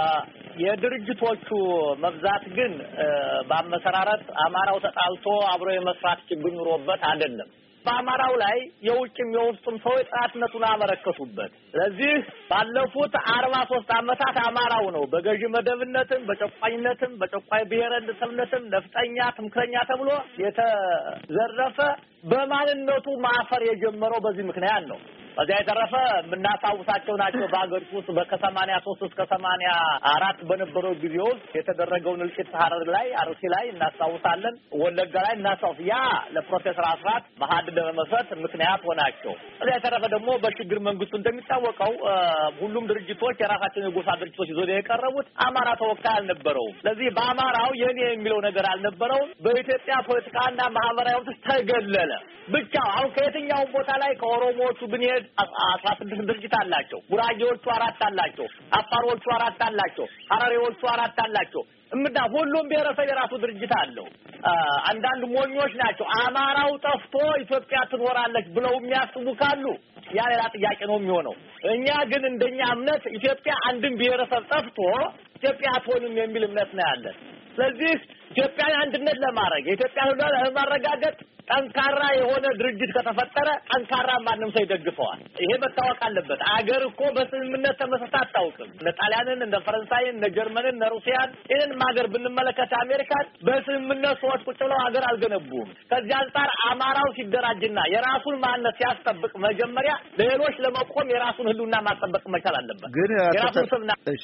Speaker 5: የድርጅቶቹ መብዛት ግን በአመሰራረት አማራው ተጣልቶ አብሮ የመስራት ችግር ኑሮበት አይደለም። በአማራው ላይ የውጭም የውስጥም ሰው ጥራትነቱን አመረከቱበት። ስለዚህ ባለፉት 43 ዓመታት አማራው ነው በገዢ መደብነትም በጨቋኝነትም በጨቋይ ብሔረሰብነትም ነፍጠኛ ትምክረኛ ተብሎ የተዘረፈ በማንነቱ ማፈር የጀመረው በዚህ ምክንያት ነው። በዚያ የተረፈ የምናስታውሳቸው ናቸው። በአገሪቱ ውስጥ ከ83 እስከ 84 በነበረው ጊዜ ውስጥ የተደረገውን እልቂት ሐረር ላይ አርሲ ላይ እናስታውሳለን። ወለጋ ላይ እናስታውስ። ያ ለፕሮፌሰር አስራት መሐድን ለመመስረት ምክንያት ሆናቸው። በዚያ የተረፈ ደግሞ በሽግግር መንግስቱ እንደሚታወቀው ሁሉም ድርጅቶች የራሳቸውን የጎሳ ድርጅቶች ይዘው የቀረቡት አማራ ተወካይ አልነበረውም። ስለዚህ በአማራው የኔ የሚለው ነገር አልነበረውም። በኢትዮጵያ ፖለቲካና ማህበራዊ ውስጥ ተገለለ ብቻ። አሁን ከየትኛውም ቦታ ላይ ከኦሮሞዎቹ ብንሄድ 16 ድርጅት አላቸው። ጉራጌዎቹ 4 አላቸው። አፋሮቹ 4 አላቸው። ሐረሪዎቹ 4 አላቸው። እምዳ ሁሉም ብሔረሰብ የራሱ ድርጅት አለው። አንዳንድ ሞኞች ናቸው አማራው ጠፍቶ ኢትዮጵያ ትኖራለች ብለው የሚያስቡ ካሉ ያ ሌላ ጥያቄ ነው የሚሆነው። እኛ ግን እንደኛ እምነት ኢትዮጵያ አንድም ብሔረሰብ ጠፍቶ ኢትዮጵያ አትሆንም የሚል እምነት ነው ያለን። ስለዚህ ኢትዮጵያን አንድነት ለማድረግ የኢትዮጵያ ህልውና ለማረጋገጥ ጠንካራ የሆነ ድርጅት ከተፈጠረ ጠንካራ ማንም ሰው ይደግፈዋል። ይሄ መታወቅ አለበት። አገር እኮ በስምምነት ተመስርታ አታውቅም። እነ ጣሊያንን፣ እነ ፈረንሳይን፣ እነ ጀርመንን፣ እነ ሩሲያን ይህንን ሀገር ብንመለከት አሜሪካን በስምምነት ሰዎች ቁጭ ብለው ሀገር አልገነቡም። ከዚህ አንጻር አማራው ሲደራጅና የራሱን ማንነት ሲያስጠብቅ መጀመሪያ ለሌሎች ለመቆም የራሱን ህልውና ማስጠበቅ መቻል አለበት።
Speaker 4: ግን
Speaker 5: የራሱን ስምና
Speaker 4: እሺ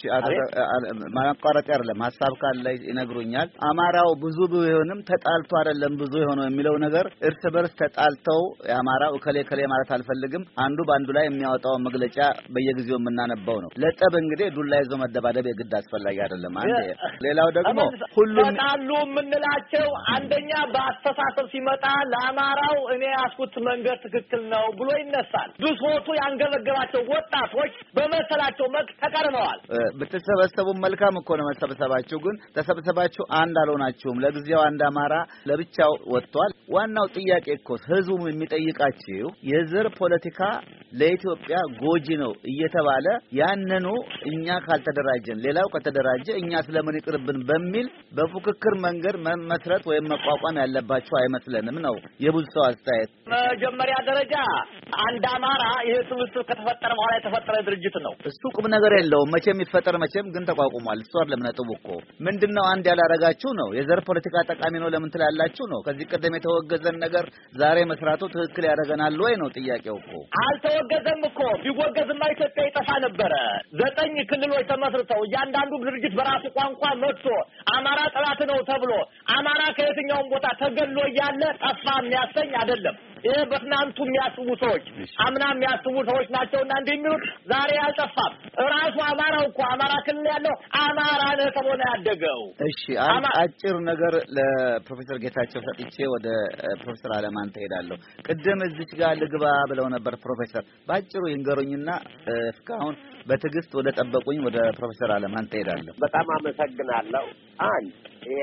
Speaker 4: ማቋረጥ አይደለም ሐሳብ ካለ ይነግሩኛል። አማራው ብዙ ቢሆንም ተጣልቶ አይደለም ብዙ የሆነው የሚለው ነገር እርስ በርስ ተጣልተው የአማራው ከሌ ማለት አልፈልግም አንዱ ባንዱ ላይ የሚያወጣው መግለጫ በየጊዜው የምናነባው ነው። ለጠብ እንግዲህ ዱላ ይዞ መደባደብ የግድ አስፈላጊ አይደለም። አንዴ ሌላው ደግሞ ሁሉም
Speaker 5: ተጣሉ የምንላቸው አንደኛ በአስተሳሰብ ሲመጣ ለአማራው እኔ ያስኩት መንገድ ትክክል ነው ብሎ ይነሳል። ብሶቱ ያንገበገባቸው ወጣቶች በመሰላቸው መክ ተቀርበዋል።
Speaker 4: ብትሰበሰቡ መልካም እኮ ነው መሰብሰባችሁ፣ ግን ተሰብሰባችሁ አንድ አልሆናችሁም። ለጊዜው አንድ አማራ ለብቻው ወጥቷል። ዋናው ጥያቄ እኮ ህዝቡ የሚጠይቃችሁ የዘር ፖለቲካ ለኢትዮጵያ ጎጂ ነው እየተባለ ያንኑ እኛ ካልተደራጀን ሌላው ከተደራጀ እኛ ስለምን ይቅርብን በሚል በፉክክር መንገድ መመስረት ወይም መቋቋም ያለባቸው አይመስለንም ነው የብዙ ሰው አስተያየት።
Speaker 5: መጀመሪያ ደረጃ አንድ አማራ ይሄ ስብስብ ከተፈጠረ በኋላ የተፈጠረ ድርጅት ነው።
Speaker 4: እሱ ቁም ነገር የለውም መቼም ይፈጠር መቼም ግን ተቋቁሟል። እሱ አይደለም ነጥቡ እኮ ምንድነው አንድ ያላረጋችሁ ነው የዘር ፖለቲካ ጠቃሚ ነው ለምን ትላላችሁ ነው። ከዚህ ቀደም የተወገዘን ነገር ዛሬ መስራቱ ትክክል ያደርገናል ወይ ነው ጥያቄው እኮ።
Speaker 5: አልተወገዘም እኮ። ቢወገዝማ ኢትዮጵያ ይጠፋ ነበረ። 9 ክልሎች ተመስርተው እያንዳንዱ ድርጅት በራሱ ቋንቋ መጥቶ አማራ ጠላት ነው ተብሎ አማራ ከየትኛውም ቦታ ተገሎ እያለ ጠፋ የሚያሰኝ አይደለም። ይሄ በትናንቱ የሚያስቡ ሰዎች አምና የሚያስቡ ሰዎች ናቸውና እንደሚሉት ዛሬ አልጠፋም። ራሱ አማራው እኮ አማራ ክልል ያለው አማራ ነው ተብሎ ያደገው።
Speaker 4: እሺ አጭር ነገር ለፕሮፌሰር ጌታቸው ሰጥቼ ወደ ፕሮፌሰር አለማን ተሄዳለሁ። ቅድም እዚች ጋር ልግባ ብለው ነበር ፕሮፌሰር ባጭሩ ይንገሩኝና እስካሁን በትዕግስት ወደ ጠበቁኝ ወደ ፕሮፌሰር አለማን ተሄዳለሁ።
Speaker 2: በጣም አመሰግናለሁ። አንድ ይሄ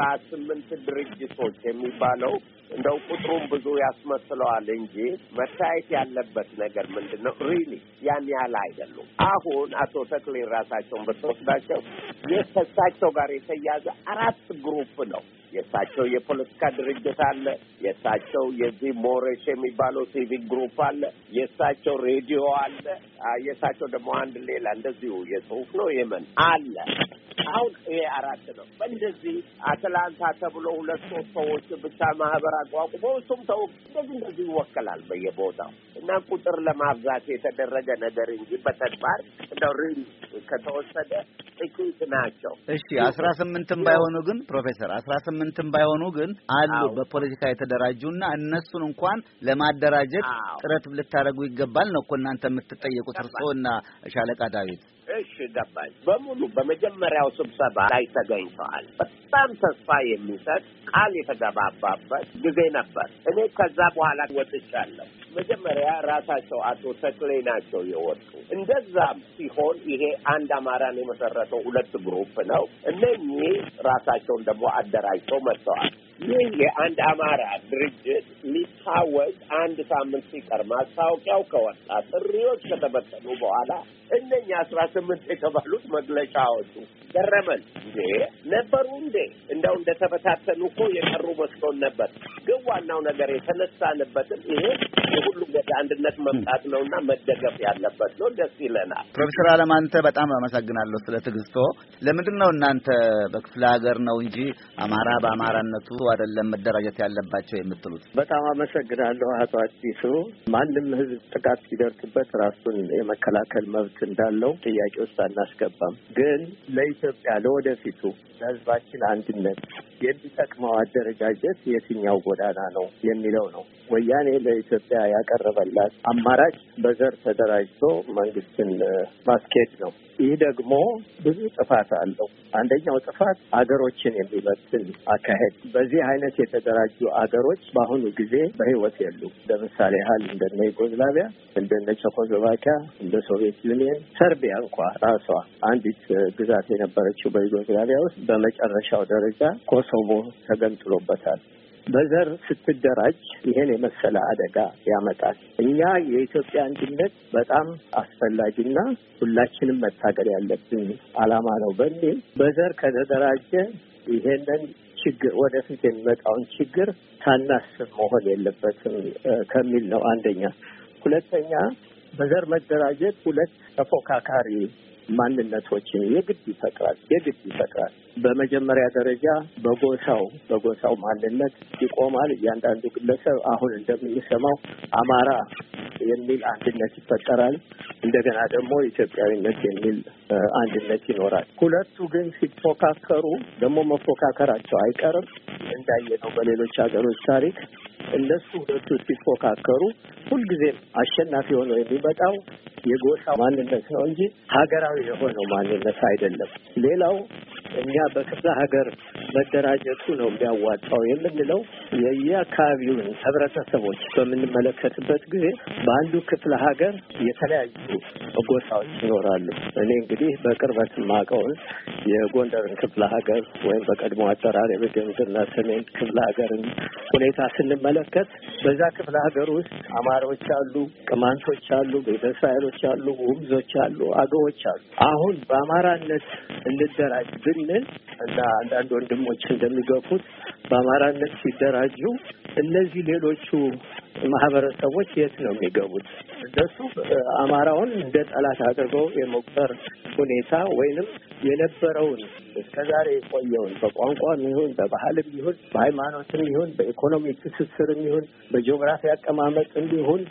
Speaker 2: 18 ድርጅቶች የሚባለው እንደው ቁጥሩም ብዙ ያስመስለዋል እንጂ መታየት ያለበት ነገር ምንድነው? ሪሊ ያን ያህል አይደሉም። አሁን አቶ ተክሌ ራሳቸውን በተወስዳቸው የእሳቸው ጋር የተያዘ 4 ግሩፕ ነው። የእሳቸው የፖለቲካ ድርጅት አለ፣ የእሳቸው የዚህ ሞሬሽ የሚባለው ሲቪክ ግሩፕ አለ፣ የእሳቸው ሬዲዮ አለ፣ የእሳቸው ደግሞ አንድ ሌላ እንደዚሁ የጽሁፍ ነው የመን አለ። አሁን ይሄ 4 ነው። በእንደዚህ አትላንታ ተብሎ 2-3 ሰዎች ብቻ ማህበር አቋቁሞ እሱም ሰው እንደዚህ ይወከላል በየቦታው እና ቁጥር ለማብዛት የተደረገ ነገር እንጂ በተግባር እንደው ከተወሰደ ጥቂት ናቸው።
Speaker 4: እሺ 18ም ባይሆኑ ግን ፕሮፌሰር 18ም ባይሆኑ ግን አሉ በፖለቲካ የተደራጁና እነሱን እንኳን ለማደራጀት ጥረት ልታደርጉ ይገባል ነው እኮ እናንተ የምትጠየቁት እርስዎና ሻለቃ ዳዊት።
Speaker 2: እሺ ገባኝ። በሙሉ በመጀመሪያው ስብሰባ ላይ ተገኝተዋል። በጣም ተስፋ የሚሰጥ ቃል የተገባባበት ጊዜ ነበር። እኔ ከዛ በኋላ ወጥቻለሁ። መጀመሪያ ራሳቸው አቶ ተክሌ ናቸው የወጡ። እንደዛም ሲሆን ይሄ አንድ አማራን የመሰረተው ሁለት ግሩፕ ነው። እነኚህ ራሳቸውን ደግሞ አደራጅተው መጥተዋል። ይህ የአንድ አማራ ድርጅት ሊታወጅ አንድ ሳምንት ሲቀር ማስታወቂያው ከወጣ ጥሪዎች ከተበተኑ በኋላ እነኛ 18 የተባሉት መግለጫ አወጡ። ገረመን እንዴ ነበሩ እንዴ እንደው እንደተበታተኑ እኮ የቀሩ መስሎን ነበር። ግን ዋናው ነገር የተነሳንበትን ይሄ ሁሉም ወደ አንድነት መምጣት ነውና መደገፍ ያለበት ነው። ደስ ይለናል።
Speaker 4: ፕሮፌሰር አለማንተ በጣም አመሰግናለሁ ስለ ትዕግስቶ። ለምንድን ነው እናንተ በክፍለ ሀገር ነው እንጂ አማራ በአማራነቱ አይደለም መደራጀት ያለባቸው የምትሉት?
Speaker 6: በጣም አመሰግናለሁ አቶ አዲሱ። ማንም ህዝብ ጥቃት ሲደርስበት ራሱን የመከላከል መብት እንዳለው ጥያቄ ውስጥ አናስገባም። ግን ለኢትዮጵያ ለወደፊቱ ለህዝባችን አንድነት የሚጠቅመው አደረጃጀት የትኛው ጎዳና ነው የሚለው ነው። ወያኔ ለኢትዮጵያ ያቀረበላት አማራጭ በዘር ተደራጅቶ መንግስትን ማስኬድ ነው። ይህ ደግሞ ብዙ ጥፋት አለው። አንደኛው ጥፋት አገሮችን የሚበትን አካሄድ። በዚህ አይነት የተደራጁ አገሮች በአሁኑ ጊዜ በህይወት የሉም። ለምሳሌ ያህል እንደነ ዩጎዝላቪያ፣ እንደነ ቼኮስሎቫኪያ፣ እንደ ሶቪየት ዩኒየን፣ ሰርቢያ እንኳ ራሷ አንዲት ግዛት የነበረችው በዩጎዝላቪያ ውስጥ በመጨረሻው ደረጃ ኮሶቮ ተገንጥሎበታል። በዘር ስትደራጅ ይሄን የመሰለ አደጋ ያመጣል። እኛ የኢትዮጵያ አንድነት በጣም አስፈላጊና ሁላችንም መታገል ያለብን ዓላማ ነው በሚል በዘር ከተደራጀ ይሄንን ችግር ወደፊት የሚመጣውን ችግር ሳናስብ መሆን የለበትም ከሚል ነው አንደኛ። ሁለተኛ በዘር መደራጀት ሁለት ተፎካካሪ ማንነቶችን የግድ ይፈጥራል። በመጀመሪያ ደረጃ በጎሳው ማንነት ይቆማል። እያንዳንዱ ግለሰብ አሁን እንደምንሰማው አማራ የሚል አንድነት ይፈጠራል። እንደገና ደግሞ ኢትዮጵያዊነት የሚል አንድነት ይኖራል። ሁለቱ ግን ሲፎካከሩ ደግሞ መፎካከራቸው አይቀርም። እንዳየነው በሌሎች ሀገሮች ታሪክ እነሱ ሁለቱ ሲፎካከሩ ሁልጊዜም አሸናፊ ሆኖ የሚመጣው የጎሳ ማንነት ነው እንጂ ሀገራዊ የሆነው ማንነት አይደለም። ሌላው እኛ በክፍለ ሀገር መደራጀቱ ነው የሚያዋጣው የምንለው የየአካባቢውን ህብረተሰቦች በምንመለከትበት ጊዜ በአንዱ ክፍለ ሀገር የተለያዩ ጎሳዎች ይኖራሉ። እኔ እንግዲህ በቅርበት የማውቀውን የጎንደርን ክፍለ ሀገር ወይም በቀድሞ አጠራር የበጌምድርና ሰሜን ክፍለ ሀገርን ሁኔታ ስንመለከት በዛ ክፍለ ሀገር ውስጥ አማሮች አሉ፣ ቅማንቶች አሉ፣ ቤተ እስራኤሎች አሉ፣ ውምዞች አሉ፣ አገዎች አሉ። አሁን በአማራነት እንደራጅ ብንል እና አንዳንድ ወንድሞች እንደሚገፉት በአማራነት ሲደራጁ እነዚህ ሌሎቹ ማህበረሰቦች የት ነው የሚገቡት? እነሱ አማራውን እንደ ጠላት አድርገው የመቁጠር ሁኔታ ወይንም የነበረውን እስከዛሬ የቆየውን በቋንቋም ይሁን በባህልም ይሁን በሃይማኖትም ይሁን በኢኮኖሚ ትስስርም ይሁን በጂኦግራፊ አቀማመጥም ይሁን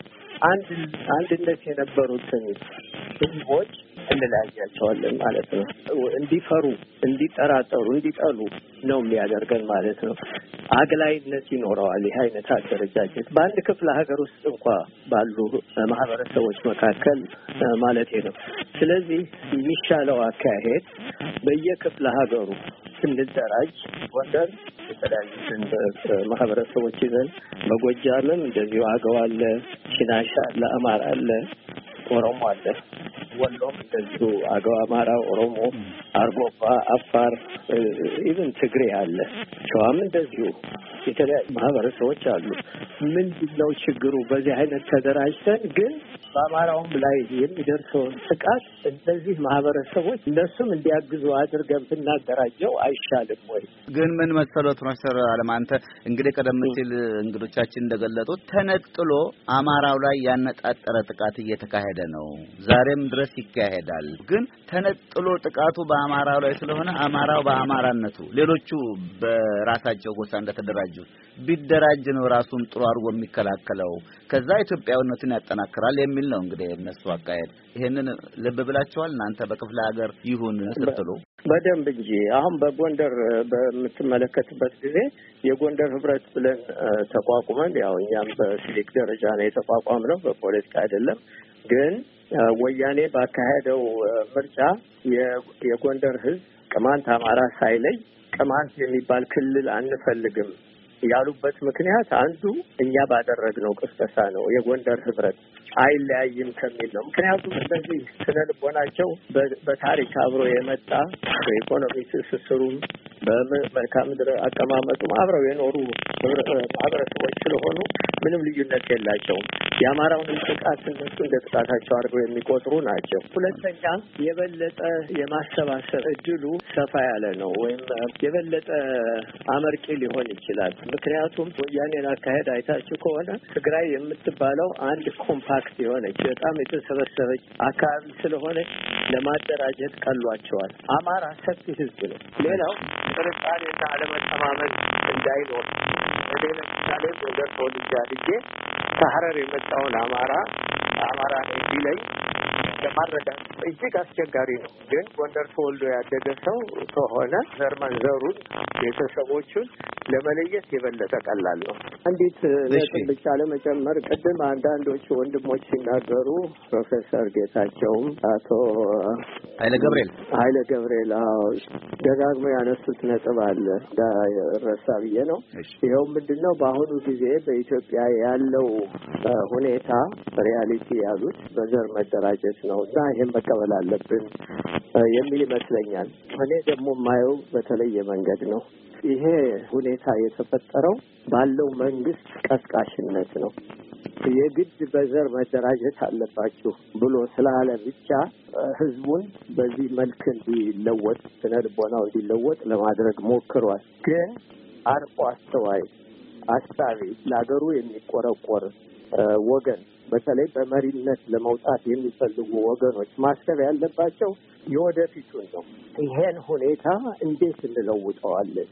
Speaker 6: አንድነት የነበሩትን ህዝቦች እንለያያቸዋለን ማለት ነው። እንዲፈሩ፣ እንዲጠራጠሩ፣ እንዲጠሉ ነው የሚያደርገን ማለት ነው። አግላይነት ይኖረዋል ይህ አይነት አደረጃጀት በአንድ ክፍለ ሀገር ውስጥ እንኳ ባሉ ማህበረሰቦች መካከል ማለት ነው። ስለዚህ የሚሻለው አካሄድ በየክፍለ ሀገሩ ስንደራጅ ጎንደር የተለያዩትን ማህበረሰቦች ይዘን በጎጃምም እንደዚሁ አገው አለ፣ ሽናሻ አለ፣ አማራ አለ፣ ኦሮሞ አለ፣ ወሎም እንደዚሁ አገው፣ አማራ፣ ኦሮሞ፣ አርጎባ፣ አፋር ኢቭን ትግሬ አለ፣ ሸዋም እንደዚሁ የተለያዩ ማህበረሰቦች አሉ። ምንድነው ችግሩ? በዚህ አይነት ተደራጅተን ግን በአማራውም ላይ የሚደርሰውን ጥቃት እነዚህ ማህበረሰቦች እነሱም እንዲያግዙ አድርገን ብናደራጀው አይሻልም ወይ?
Speaker 4: ግን ምን መሰሎት ፕሮፌሰር አለማንተ እንግዲህ ቀደም ሲል እንግዶቻችን እንደገለጡት ተነጥሎ አማራው ላይ ያነጣጠረ ጥቃት እየተካሄደ ነው። ዛሬም ድረስ ይካሄዳል። ግን ተነጥሎ ጥቃቱ በአማራው ላይ ስለሆነ አማራው በአማራነቱ ሌሎቹ በራሳቸው ጎሳ እንደተደራጁ ቢደራጅ ነው ራሱን ጥሩ አድርጎ የሚከላከለው ከዛ ኢትዮጵያዊነትን ያጠናክራል የሚሉ የሚል ነው እንግዲህ እነሱ አካሄድ። ይሄንን ልብ ብላችኋል እናንተ በክፍለ ሀገር ይሁን ስትሉ?
Speaker 6: በደንብ እንጂ አሁን በጎንደር በምትመለከትበት ጊዜ የጎንደር ህብረት ብለን ተቋቁመን ያው እኛም በሲቪክ ደረጃ ነው የተቋቋምነው፣ በፖለቲካ አይደለም። ግን ወያኔ ባካሄደው ምርጫ የጎንደር ህዝብ ቅማንት፣ አማራ ሳይለይ ቅማንት የሚባል ክልል አንፈልግም ያሉበት ምክንያት አንዱ እኛ ባደረግነው ቅስቀሳ ነው። የጎንደር ህብረት አይለያይም ከሚል ነው። ምክንያቱም እነዚህ ስነ ልቦናቸው በታሪክ አብሮ የመጣ በኢኮኖሚ ትስስሩም በመልክዓ ምድር አቀማመጡም አብረው የኖሩ ማህበረሰቦች ስለሆኑ ምንም ልዩነት የላቸውም። የአማራውን ጥቃት እነሱ እንደ ጥቃታቸው አድርገው የሚቆጥሩ ናቸው። ሁለተኛ የበለጠ የማሰባሰብ እድሉ ሰፋ ያለ ነው፣ ወይም የበለጠ አመርቂ ሊሆን ይችላል። ምክንያቱም ወያኔን አካሄድ አይታችሁ ከሆነ ትግራይ የምትባለው አንድ ኮምፓክት የሆነች በጣም የተሰበሰበች አካባቢ ስለሆነች ለማደራጀት ቀሏቸዋል። አማራ ሰፊ ህዝብ ነው። ሌላው ጥርጣሬና አለመተማመን እንዳይኖር ወደ ለምሳሌ ጎንደር ተወልጄ አድጌ ከሀረር የመጣውን አማራ ነኝ ቢለኝ ለማረዳት እጅግ አስቸጋሪ ነው። ግን ጎንደር ተወልዶ ያደገ ሰው ከሆነ ዘር መንዘሩን ቤተሰቦቹን ለመለየት የበለጠ ቀላል ነው። አንዲት ነጥብ ብቻ ለመጨመር ቅድም አንዳንዶቹ ወንድሞች ሲናገሩ ፕሮፌሰር ጌታቸውም አቶ ኃይለ ገብርኤል ደጋግሞ ያነሱት ነጥብ አለ እንዳይረሳ ብዬ ነው። ይኸው ምንድነው በአሁኑ ጊዜ በኢትዮጵያ ያለው ሁኔታ ሪያሊቲ ያሉት በዘር መደራጀት ነው እና ይሄን መቀበል አለብን የሚል ይመስለኛል። እኔ ደግሞ የማየው በተለየ መንገድ ነው። ይሄ ሁኔታ የተፈጠረው ባለው መንግስት ቀስቃሽነት ነው። የግድ በዘር መደራጀት አለባችሁ ብሎ ስላለ ብቻ ህዝቡን በዚህ መልክ እንዲለወጥ ስነ ልቦናው እንዲለወጥ ለማድረግ ሞክሯል። ግን አርቆ አስተዋይ አሳቢ ለሀገሩ የሚቆረቆር ወገን በተለይ በመሪነት ለመውጣት የሚፈልጉ ወገኖች ማሰብ ያለባቸው የወደፊቱን ነው። ይሄን ሁኔታ እንዴት እንለውጠዋለን?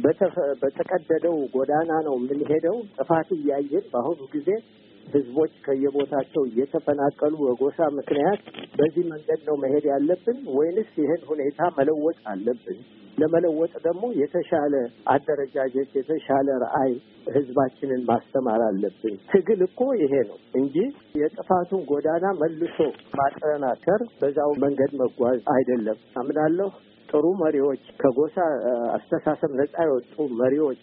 Speaker 6: በተቀደደው ጎዳና ነው የምንሄደው። ጥፋት እያየን በአሁኑ ጊዜ ህዝቦች ከየቦታቸው እየተፈናቀሉ በጎሳ ምክንያት በዚህ መንገድ ነው መሄድ ያለብን ወይንስ ይህን ሁኔታ መለወጥ አለብን? ለመለወጥ ደግሞ የተሻለ አደረጃጀት፣ የተሻለ ራዕይ ህዝባችንን ማስተማር አለብን። ትግል እኮ ይሄ ነው እንጂ የጥፋቱን ጎዳና መልሶ ማጠናከር፣ በዛው መንገድ መጓዝ አይደለም። አምናለሁ ጥሩ መሪዎች፣ ከጎሳ አስተሳሰብ ነጻ የወጡ መሪዎች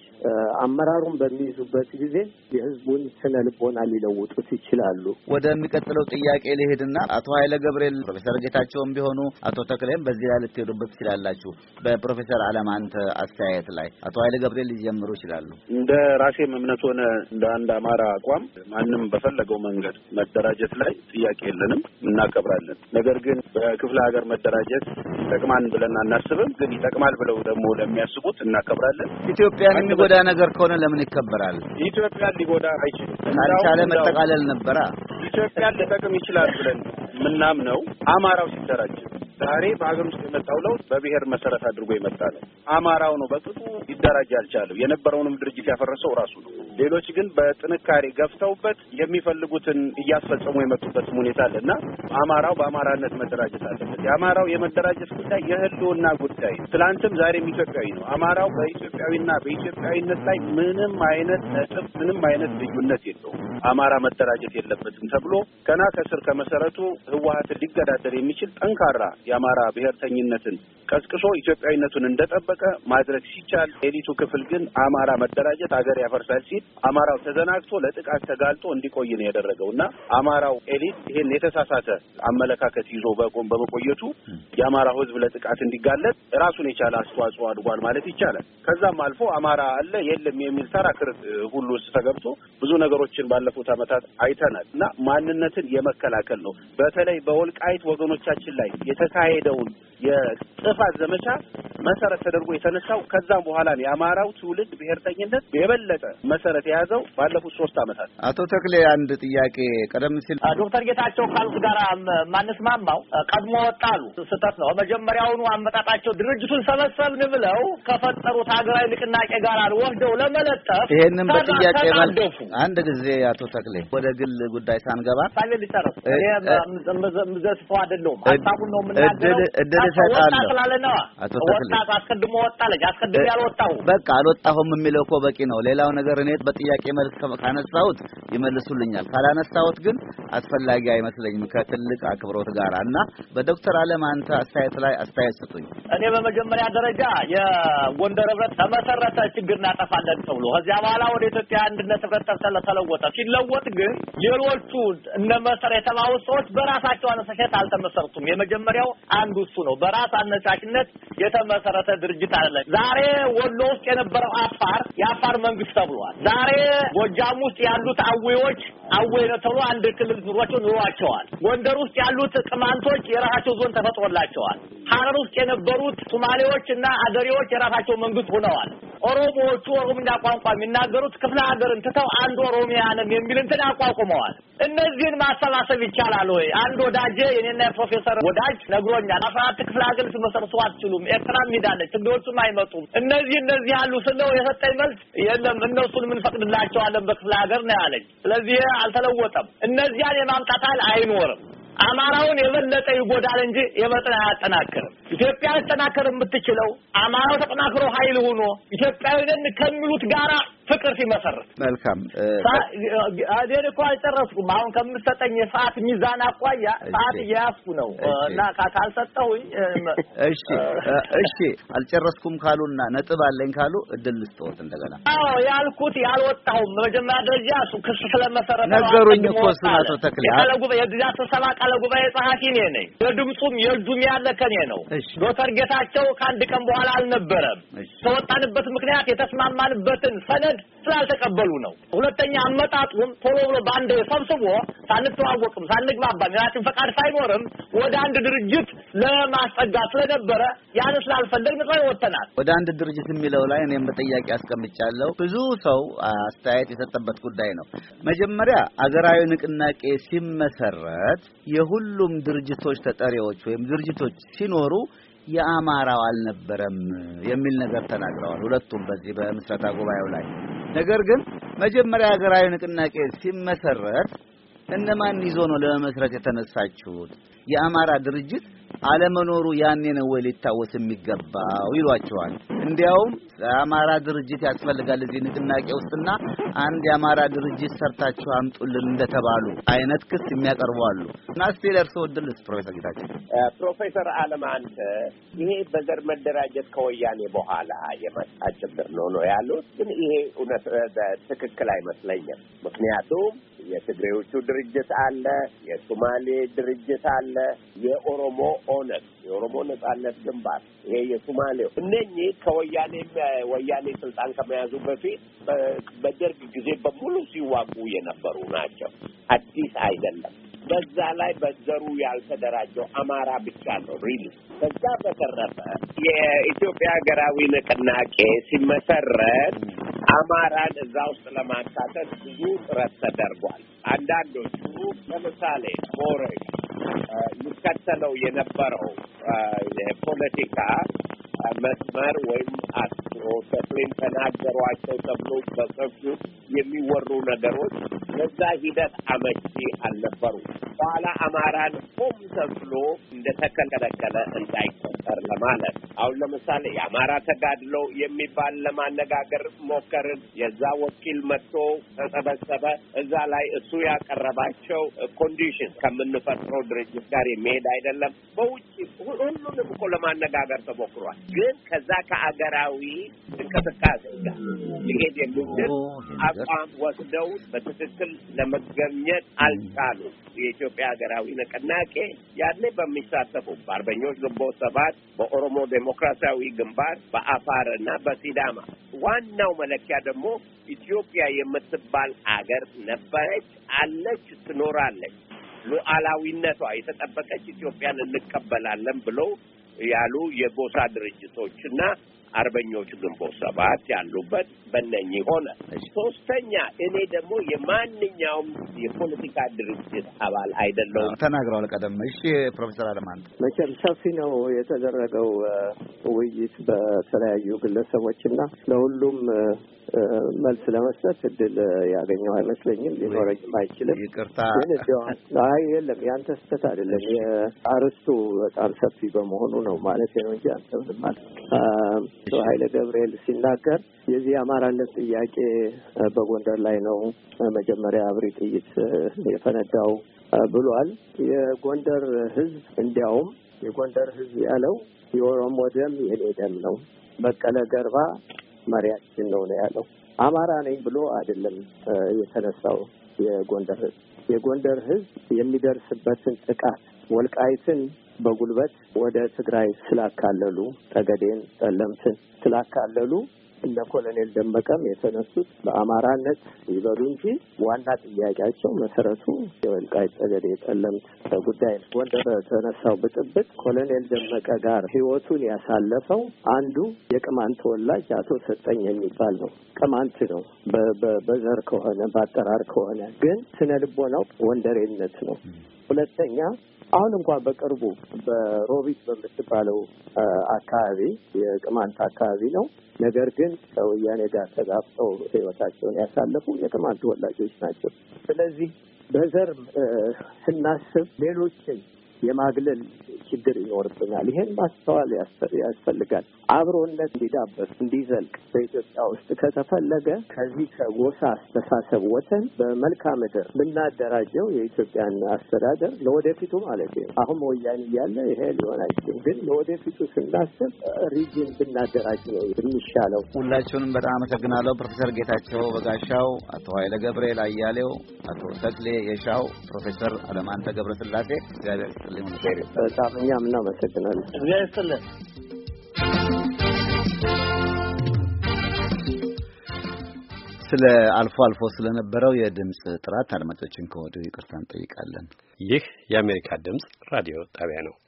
Speaker 6: አመራሩን በሚይዙበት ጊዜ የህዝቡን ስነ ልቦና ሊለውጡት ይችላሉ።
Speaker 4: ወደሚቀጥለው ጥያቄ ልሄድና አቶ ኃይለ ገብርኤል ፕሮፌሰር ጌታቸውም ቢሆኑ አቶ ተክሌም በዚህ ላይ ልትሄዱበት ትችላላችሁ። በፕሮፌሰር አለማንተ አስተያየት ላይ አቶ ኃይለ ገብርኤል ሊጀምሩ ይችላሉ።
Speaker 3: እንደ ራሴም እምነት ሆነ እንደ አንድ አማራ አቋም ማንም በፈለገው መንገድ መደራጀት ላይ ጥያቄ የለንም፣ እናከብራለን። ነገር ግን በክፍለ ሀገር መደራጀት ይጠቅማል ብለን አናስብም። ግን ይጠቅማል ብለው ደግሞ ለሚያስቡት እናከብራለን።
Speaker 4: ኢትዮጵያን የሚጎዳ ነገር ከሆነ ለምን ይከበራል?
Speaker 3: ኢትዮጵያን ሊጎዳ አይችልም።
Speaker 4: ካልቻለ መጠቃለል ነበራ።
Speaker 3: ኢትዮጵያን ሊጠቅም ይችላል ብለን ምናምነው አማራው ሲደራጅ ዛሬ በሀገር ውስጥ የመጣው ለውጥ በብሔር መሰረት አድርጎ የመጣ ነው። አማራው ነው በቅጡ ሊደራጅ አልቻለው። የነበረውንም ድርጅት ያፈረሰው ራሱ ነው። ሌሎች ግን በጥንካሬ ገፍተውበት የሚፈልጉትን እያስፈጸሙ የመጡበት ሁኔታ አለና አማራው በአማራነት መደራጀት አለበት። የአማራው የመደራጀት ጉዳይ የህልውና ጉዳይ፣ ትላንትም ዛሬም ኢትዮጵያዊ ነው። አማራው በኢትዮጵያዊና በኢትዮጵያዊነት ላይ ምንም አይነት ነጥብ፣ ምንም አይነት ልዩነት የለውም። አማራ መደራጀት የለበትም ተብሎ ገና ከስር ከመሰረቱ ህወሓትን ሊገዳደር የሚችል ጠንካራ የአማራ ብሔርተኝነትን ቀስቅሶ ኢትዮጵያዊነቱን እንደጠበቀ ማድረግ ሲቻል፣ ኤሊቱ ክፍል ግን አማራ መደራጀት ሀገር ያፈርሳል ሲል አማራው ተዘናግቶ ለጥቃት ተጋልጦ እንዲቆይ ነው ያደረገውና አማራው ኤሊት ይሄን የተሳሳተ አመለካከት ይዞ በመቆየቱ የአማራው ህዝብ ለጥቃት እንዲጋለጥ ራሱን የቻለ አስተዋጽኦ አድርጓል ማለት ይቻላል። ከዛም አልፎ አማራ አለ የለም የሚል ተራ ክርክር ሁሉ ውስጥ ተገብቶ ብዙ ነገሮችን ባለፉት ዓመታት አይተናል እና ማንነትን የመከላከል ነው። በተለይ በወልቃይት ወገኖቻችን ላይ የተካሄደውን የጥፋት ዘመቻ መሰረት ተደርጎ የተነሳው ከዛም በኋላ ነው የአማራው ትውልድ ብሔርተኝነት የበለጠ መሰረት የያዘው ባለፉት 3 ዓመታት።
Speaker 4: አቶ ተክሌ አንድ ጥያቄ ቀደም ሲል
Speaker 5: ዶክተር ጌታቸው ካሉት ጋር ማንስማማው ቀድሞ ወጣሉ ስህተት ነው። መጀመሪያውኑ አመጣጣቸው ድርጅቱን ሰበሰብን ብለው ከፈጠሩት ሀገራዊ ንቅናቄ ጋር ወስደው ለመለጠፍ
Speaker 4: ይሄንን በጥያቄ መልስ አንድ ጊዜ አቶ ተክሌ ወደ ግል ጉዳይ ሳንገባ
Speaker 5: ሳይል ሊጨርስ ምዘስፈው አይደለም ሀሳቡን ነው የምናገረው።
Speaker 4: እድል እሰጣለሁ
Speaker 5: አቶ ተክሌ ወጣት አስቀድሞ ወጣለች አስቀድሞ ያልወጣው
Speaker 4: በቃ አልወጣሁም የሚለው እኮ በቂ ነው። ሌላው ነገር እኔ በጥያቄ መልስ ካነሳሁት ይመልሱልኛል፣ ካላነሳሁት ግን አስፈላጊ አይመስለኝም ከትልቅ አክብሮት ጋርና በዶክተር አለማንተ አስተያየት ላይ አስተያየት ስጡኝ።
Speaker 5: እኔ በመጀመሪያ ደረጃ የጎንደር ህብረት ተመሰረተ ችግር እናጠፋለን ተብሎ ከዚያ በኋላ ወደ ኢትዮጵያ አንድነት ህብረት ተለወጠ። ሲለወጥ ግን ሌሎቹ እነ መሰረት የተባሉ ሰዎች በራሳቸው አነሳሽነት አልተመሰረቱም። የመጀመሪያው አንዱ እሱ ነው። በራስ አነሳሽነት የተመሰረተ ድርጅት አለ። ዛሬ ወሎ ውስጥ የነበረው አፋር የአፋር መንግስት ተብሏል። ዛሬ ጎጃም ውስጥ ያሉት አዌዎች አዌነ ተብሎ አንድ ክልል ኑሯቸዋል። ጎንደር ውስጥ ያሉት ቅማንቶች የራሳቸው ዞን ተፈጥሮላቸዋል። ሐረር ውስጥ የነበሩት ሶማሌዎችና አገሬዎች የራሳቸው መንግስት ሆነዋል። ኦሮሞዎቹ ኦሮምኛ ቋንቋ የሚናገሩት ክፍለ ሀገርን ትተው አንድ ኦሮሚያ ነን የሚል እንትን አቋቁመዋል። እነዚህን ማሰባሰብ ይቻላል ወይ? አንድ ወዳጄ የኔና የፕሮፌሰር ወዳጅ ነግሮኛል። 14 ክፍለ ሀገር ልትመሰርቱ አትችሉም፣ ኤርትራም ሄዳለች፣ ትግሬዎቹም አይመጡም። እነዚህ ያሉ ስለው የሰጠኝ መልስ የለም እነሱን ምን ፈቅድላቸዋለን በክፍለ ሀገር ነው ያለኝ። ስለዚህ አልተለወጠም። እነዚያን የማምጣት ኃይል አይኖርም። አማራውን የበለጠ ይጎዳል እንጂ የበለጠ አያጠናክርም። ኢትዮጵያ ልትጠናከር የምትችለው አማራው ተጠናክሮ ኃይል ሆኖ ኢትዮጵያዊንን ከሚሉት ጋራ ፍቅር ሲመሰርት።
Speaker 4: መልካም
Speaker 5: አዴን እኮ አልጨረስኩም። አሁን ከምትሰጠኝ የሰዓት ሚዛን አቋያ ሰዓት እያያዝኩ ነው እና ካልሰጠሁኝ
Speaker 4: እሺ አልጨረስኩም ካሉና ነጥብ አለኝ ካሉ እድል ልስጥዎት እንደገና።
Speaker 5: አዎ ያልኩት ያልወጣሁም በመጀመሪያ ደረጃ እሱ ክስ ስለመሰረተ
Speaker 4: ነገሩኝ እኮ አቶ ተክሌ
Speaker 5: የድጋፍ ቃለ ጉባኤ ጸሐፊ ነኝ። የድምጹም የእጁም ያለ ከኔ ነው። ዶክተር ጌታቸው ከአንድ ቀን በኋላ አልነበረም። ተወጣንበት ምክንያት የተስማማንበትን ሰነድ ስላልተቀበሉ ነው። ሁለተኛ አመጣጡም ቶሎ ብሎ ባንድ ሰብስቦ ሳንተዋወቅም ሳንግባባም የራስን ፈቃድ ሳይኖርም ወደ አንድ ድርጅት ለማስጠጋት ስለነበረ ያን ስላልፈለግን ወጥተናል።
Speaker 4: ወደ አንድ ድርጅት የሚለው ላይ እኔም በጥያቄ አስቀምጫለሁ። ብዙ ሰው አስተያየት የሰጠበት ጉዳይ ነው። መጀመሪያ አገራዊ ንቅናቄ ሲመሰረት የሁሉም ድርጅቶች ተጠሪዎች ወይም ድርጅቶች ሲኖሩ የአማራው አልነበረም የሚል ነገር ተናግረዋል ሁለቱም በዚህ በምስረታ ጉባኤው ላይ። ነገር ግን መጀመሪያ ሀገራዊ ንቅናቄ ሲመሰረት እነማን ይዞ ነው ለመመስረት የተነሳችሁት? የአማራ ድርጅት አለመኖሩ ያኔ ነው ወይ ሊታወስ የሚገባው ይሏቸዋል። እንዲያውም የአማራ ድርጅት ያስፈልጋል እዚህ ንቅናቄ ውስጥና አንድ የአማራ ድርጅት ሰርታችሁ አምጡልን እንደተባሉ አይነት ክስ የሚያቀርቡ አሉ። እና ስቴለርስ ወድልስ
Speaker 2: ፕሮፌሰር አለማንተ ይሄ በዘር መደራጀት ከወያኔ በኋላ የመጣ ችግር ነው ያሉት። ግን ይሄ እውነት ትክክል አይመስለኝም። ምክንያቱም የትግሬዎቹ ድርጅት አለ፣ የሶማሌ ድርጅት አለ፣ የኦሮሞ ኦነግ የኦሮሞ ነጻነት ግንባር ይሄ የሶማሌው እነኚህ ወያኔ ስልጣን ከመያዙ በፊት በደርግ ጊዜ በሙሉ ሲዋጉ የነበሩ ናቸው። አዲስ አይደለም። በዛ ላይ በዘሩ ያልተደራጀው አማራ ብቻ ነው ሪሊ። በዛ በተረፈ የኢትዮጵያ ሀገራዊ ንቅናቄ ሲመሰረት አማራን እዛ ውስጥ ለማካተት ብዙ ጥረት ተደርጓል። አንዳንዶቹ ለምሳሌ ሞረሽ ይከተለው የነበረው ፖለቲካ መስመር ወይም ተክሌን ተናገሯቸው ተብሎ በሰፊው የሚወሩ ነገሮች ለዛ ሂደት አመቺ አልነበሩ። በኋላ አማራን ሆም ተብሎ እንደተከለከለ እንዳይቆጠር ለማለት አሁን ለምሳሌ የአማራ ተጋድሎ የሚባል ለማነጋገር ሞከርን። የዛ ወኪል መጥቶ ተሰበሰበ። እዛ ላይ እሱ ያቀረባቸው ኮንዲሽን ከምንፈጥረው ድርጅት ጋር የሚሄድ አይደለም። በውጭ ሁሉንም እኮ ለማነጋገር ተሞክሯል። ግን ከዛ ከአገራዊ እንቅስቃሴ ጋር ሊሄድ የሚችል አቋም ወስደው በትክክል ለመገኘት አልቻሉም። የኢትዮጵያ ሀገራዊ ንቅናቄ ያኔ በሚሳተፉ በአርበኞች ግንቦት ሰባት፣ በኦሮሞ ዴሞክራሲያዊ ግንባር፣ በአፋር እና በሲዳማ ዋናው መለኪያ ደግሞ ኢትዮጵያ የምትባል አገር ነበረች፣ አለች፣ ትኖራለች። ሉዓላዊነቷ የተጠበቀች ኢትዮጵያን እንቀበላለን ብለው ያሉ የጎሳ ድርጅቶችና አርበኞች ግንቦት ሰባት ያሉበት በእነኚህ ሆነ። ሶስተኛ እኔ ደግሞ የማንኛውም የፖለቲካ ድርጅት አባል አይደለሁም።
Speaker 4: ተናግረዋል ቀደም። እሺ ፕሮፌሰር አለማንተ
Speaker 6: መቼም ሰፊ ነው የተደረገው ውይይት በተለያዩ ግለሰቦችና ለሁሉም መልስ ለመስጠት እድል ያገኘው አይመስለኝም። ሊኖረኝም አይችልም።
Speaker 4: ይቅርታ
Speaker 6: ግን አይ የለም ያንተ ስህተት አይደለም። የአርስቱ በጣም ሰፊ በመሆኑ ነው ማለት ነው እንጂ አንተ ምንም ማለት ኃይለ ገብርኤል ሲናገር የዚህ አማራነት ጥያቄ በጎንደር ላይ ነው መጀመሪያ አብሪ ጥይት የፈነዳው ብሏል። የጎንደር ሕዝብ እንዲያውም የጎንደር ሕዝብ ያለው የኦሮሞ ደም የኔ ደም ነው፣ በቀለ ገርባ መሪያችን ነው ያለው። አማራ ነኝ ብሎ አይደለም የተነሳው የጎንደር ሕዝብ። የጎንደር ሕዝብ የሚደርስበትን ጥቃት ወልቃይትን በጉልበት ወደ ትግራይ ስላካለሉ፣ ጠገዴን፣ ጠለምትን ስላካለሉ እነ ኮሎኔል ደመቀም የተነሱት በአማራነት ይበሉ እንጂ ዋና ጥያቄያቸው መሰረቱ የወልቃይት ጠገዴ ጠለምት ጉዳይ ነው። ጎንደር ተነሳው ብጥብጥ ኮሎኔል ደመቀ ጋር ህይወቱን ያሳለፈው አንዱ የቅማንት ተወላጅ አቶ ሰጠኝ የሚባል ነው። ቅማንት ነው በዘር ከሆነ በአጠራር ከሆነ ግን ስነ ልቦናው ወንደሬነት ነው። ሁለተኛ አሁን እንኳን በቅርቡ በሮቢት በምትባለው አካባቢ የቅማንት አካባቢ ነው። ነገር ግን ከወያኔ ጋር ተጋፍጠው ህይወታቸውን ያሳለፉ የቅማንት ወላጆች ናቸው። ስለዚህ በዘር ስናስብ ሌሎችን የማግለል ችግር ይኖርብናል። ይሄን ማስተዋል ያስፈልጋል። አብሮነት እንዲዳበር እንዲዘልቅ በኢትዮጵያ ውስጥ ከተፈለገ ከዚህ ከጎሳ አስተሳሰብ ወተን በመልካም ምድር ብናደራጀው የኢትዮጵያን አስተዳደር ለወደፊቱ ማለት ነው። አሁን ወያኔ እያለ ይሄ ሊሆን አይችልም። ግን ለወደፊቱ ስናስብ ሪጅን ብናደራጅ ነው የሚሻለው።
Speaker 4: ሁላችሁንም በጣም አመሰግናለሁ። ፕሮፌሰር ጌታቸው በጋሻው፣ አቶ ኃይለ ገብርኤል አያሌው፣ አቶ ተክሌ የሻው፣ ፕሮፌሰር አለማንተ ገብረስላሴ እግዚአብሔር ይስጥልኝ።
Speaker 6: በጣም እኛም እናመሰግናለን።
Speaker 5: እግዚአብሔር ይስጥልን።
Speaker 4: ስለ አልፎ አልፎ ስለነበረው የድምጽ ጥራት አድማጮችን ከወዲሁ ይቅርታ እንጠይቃለን።
Speaker 1: ይህ የአሜሪካ ድምጽ ራዲዮ ጣቢያ ነው።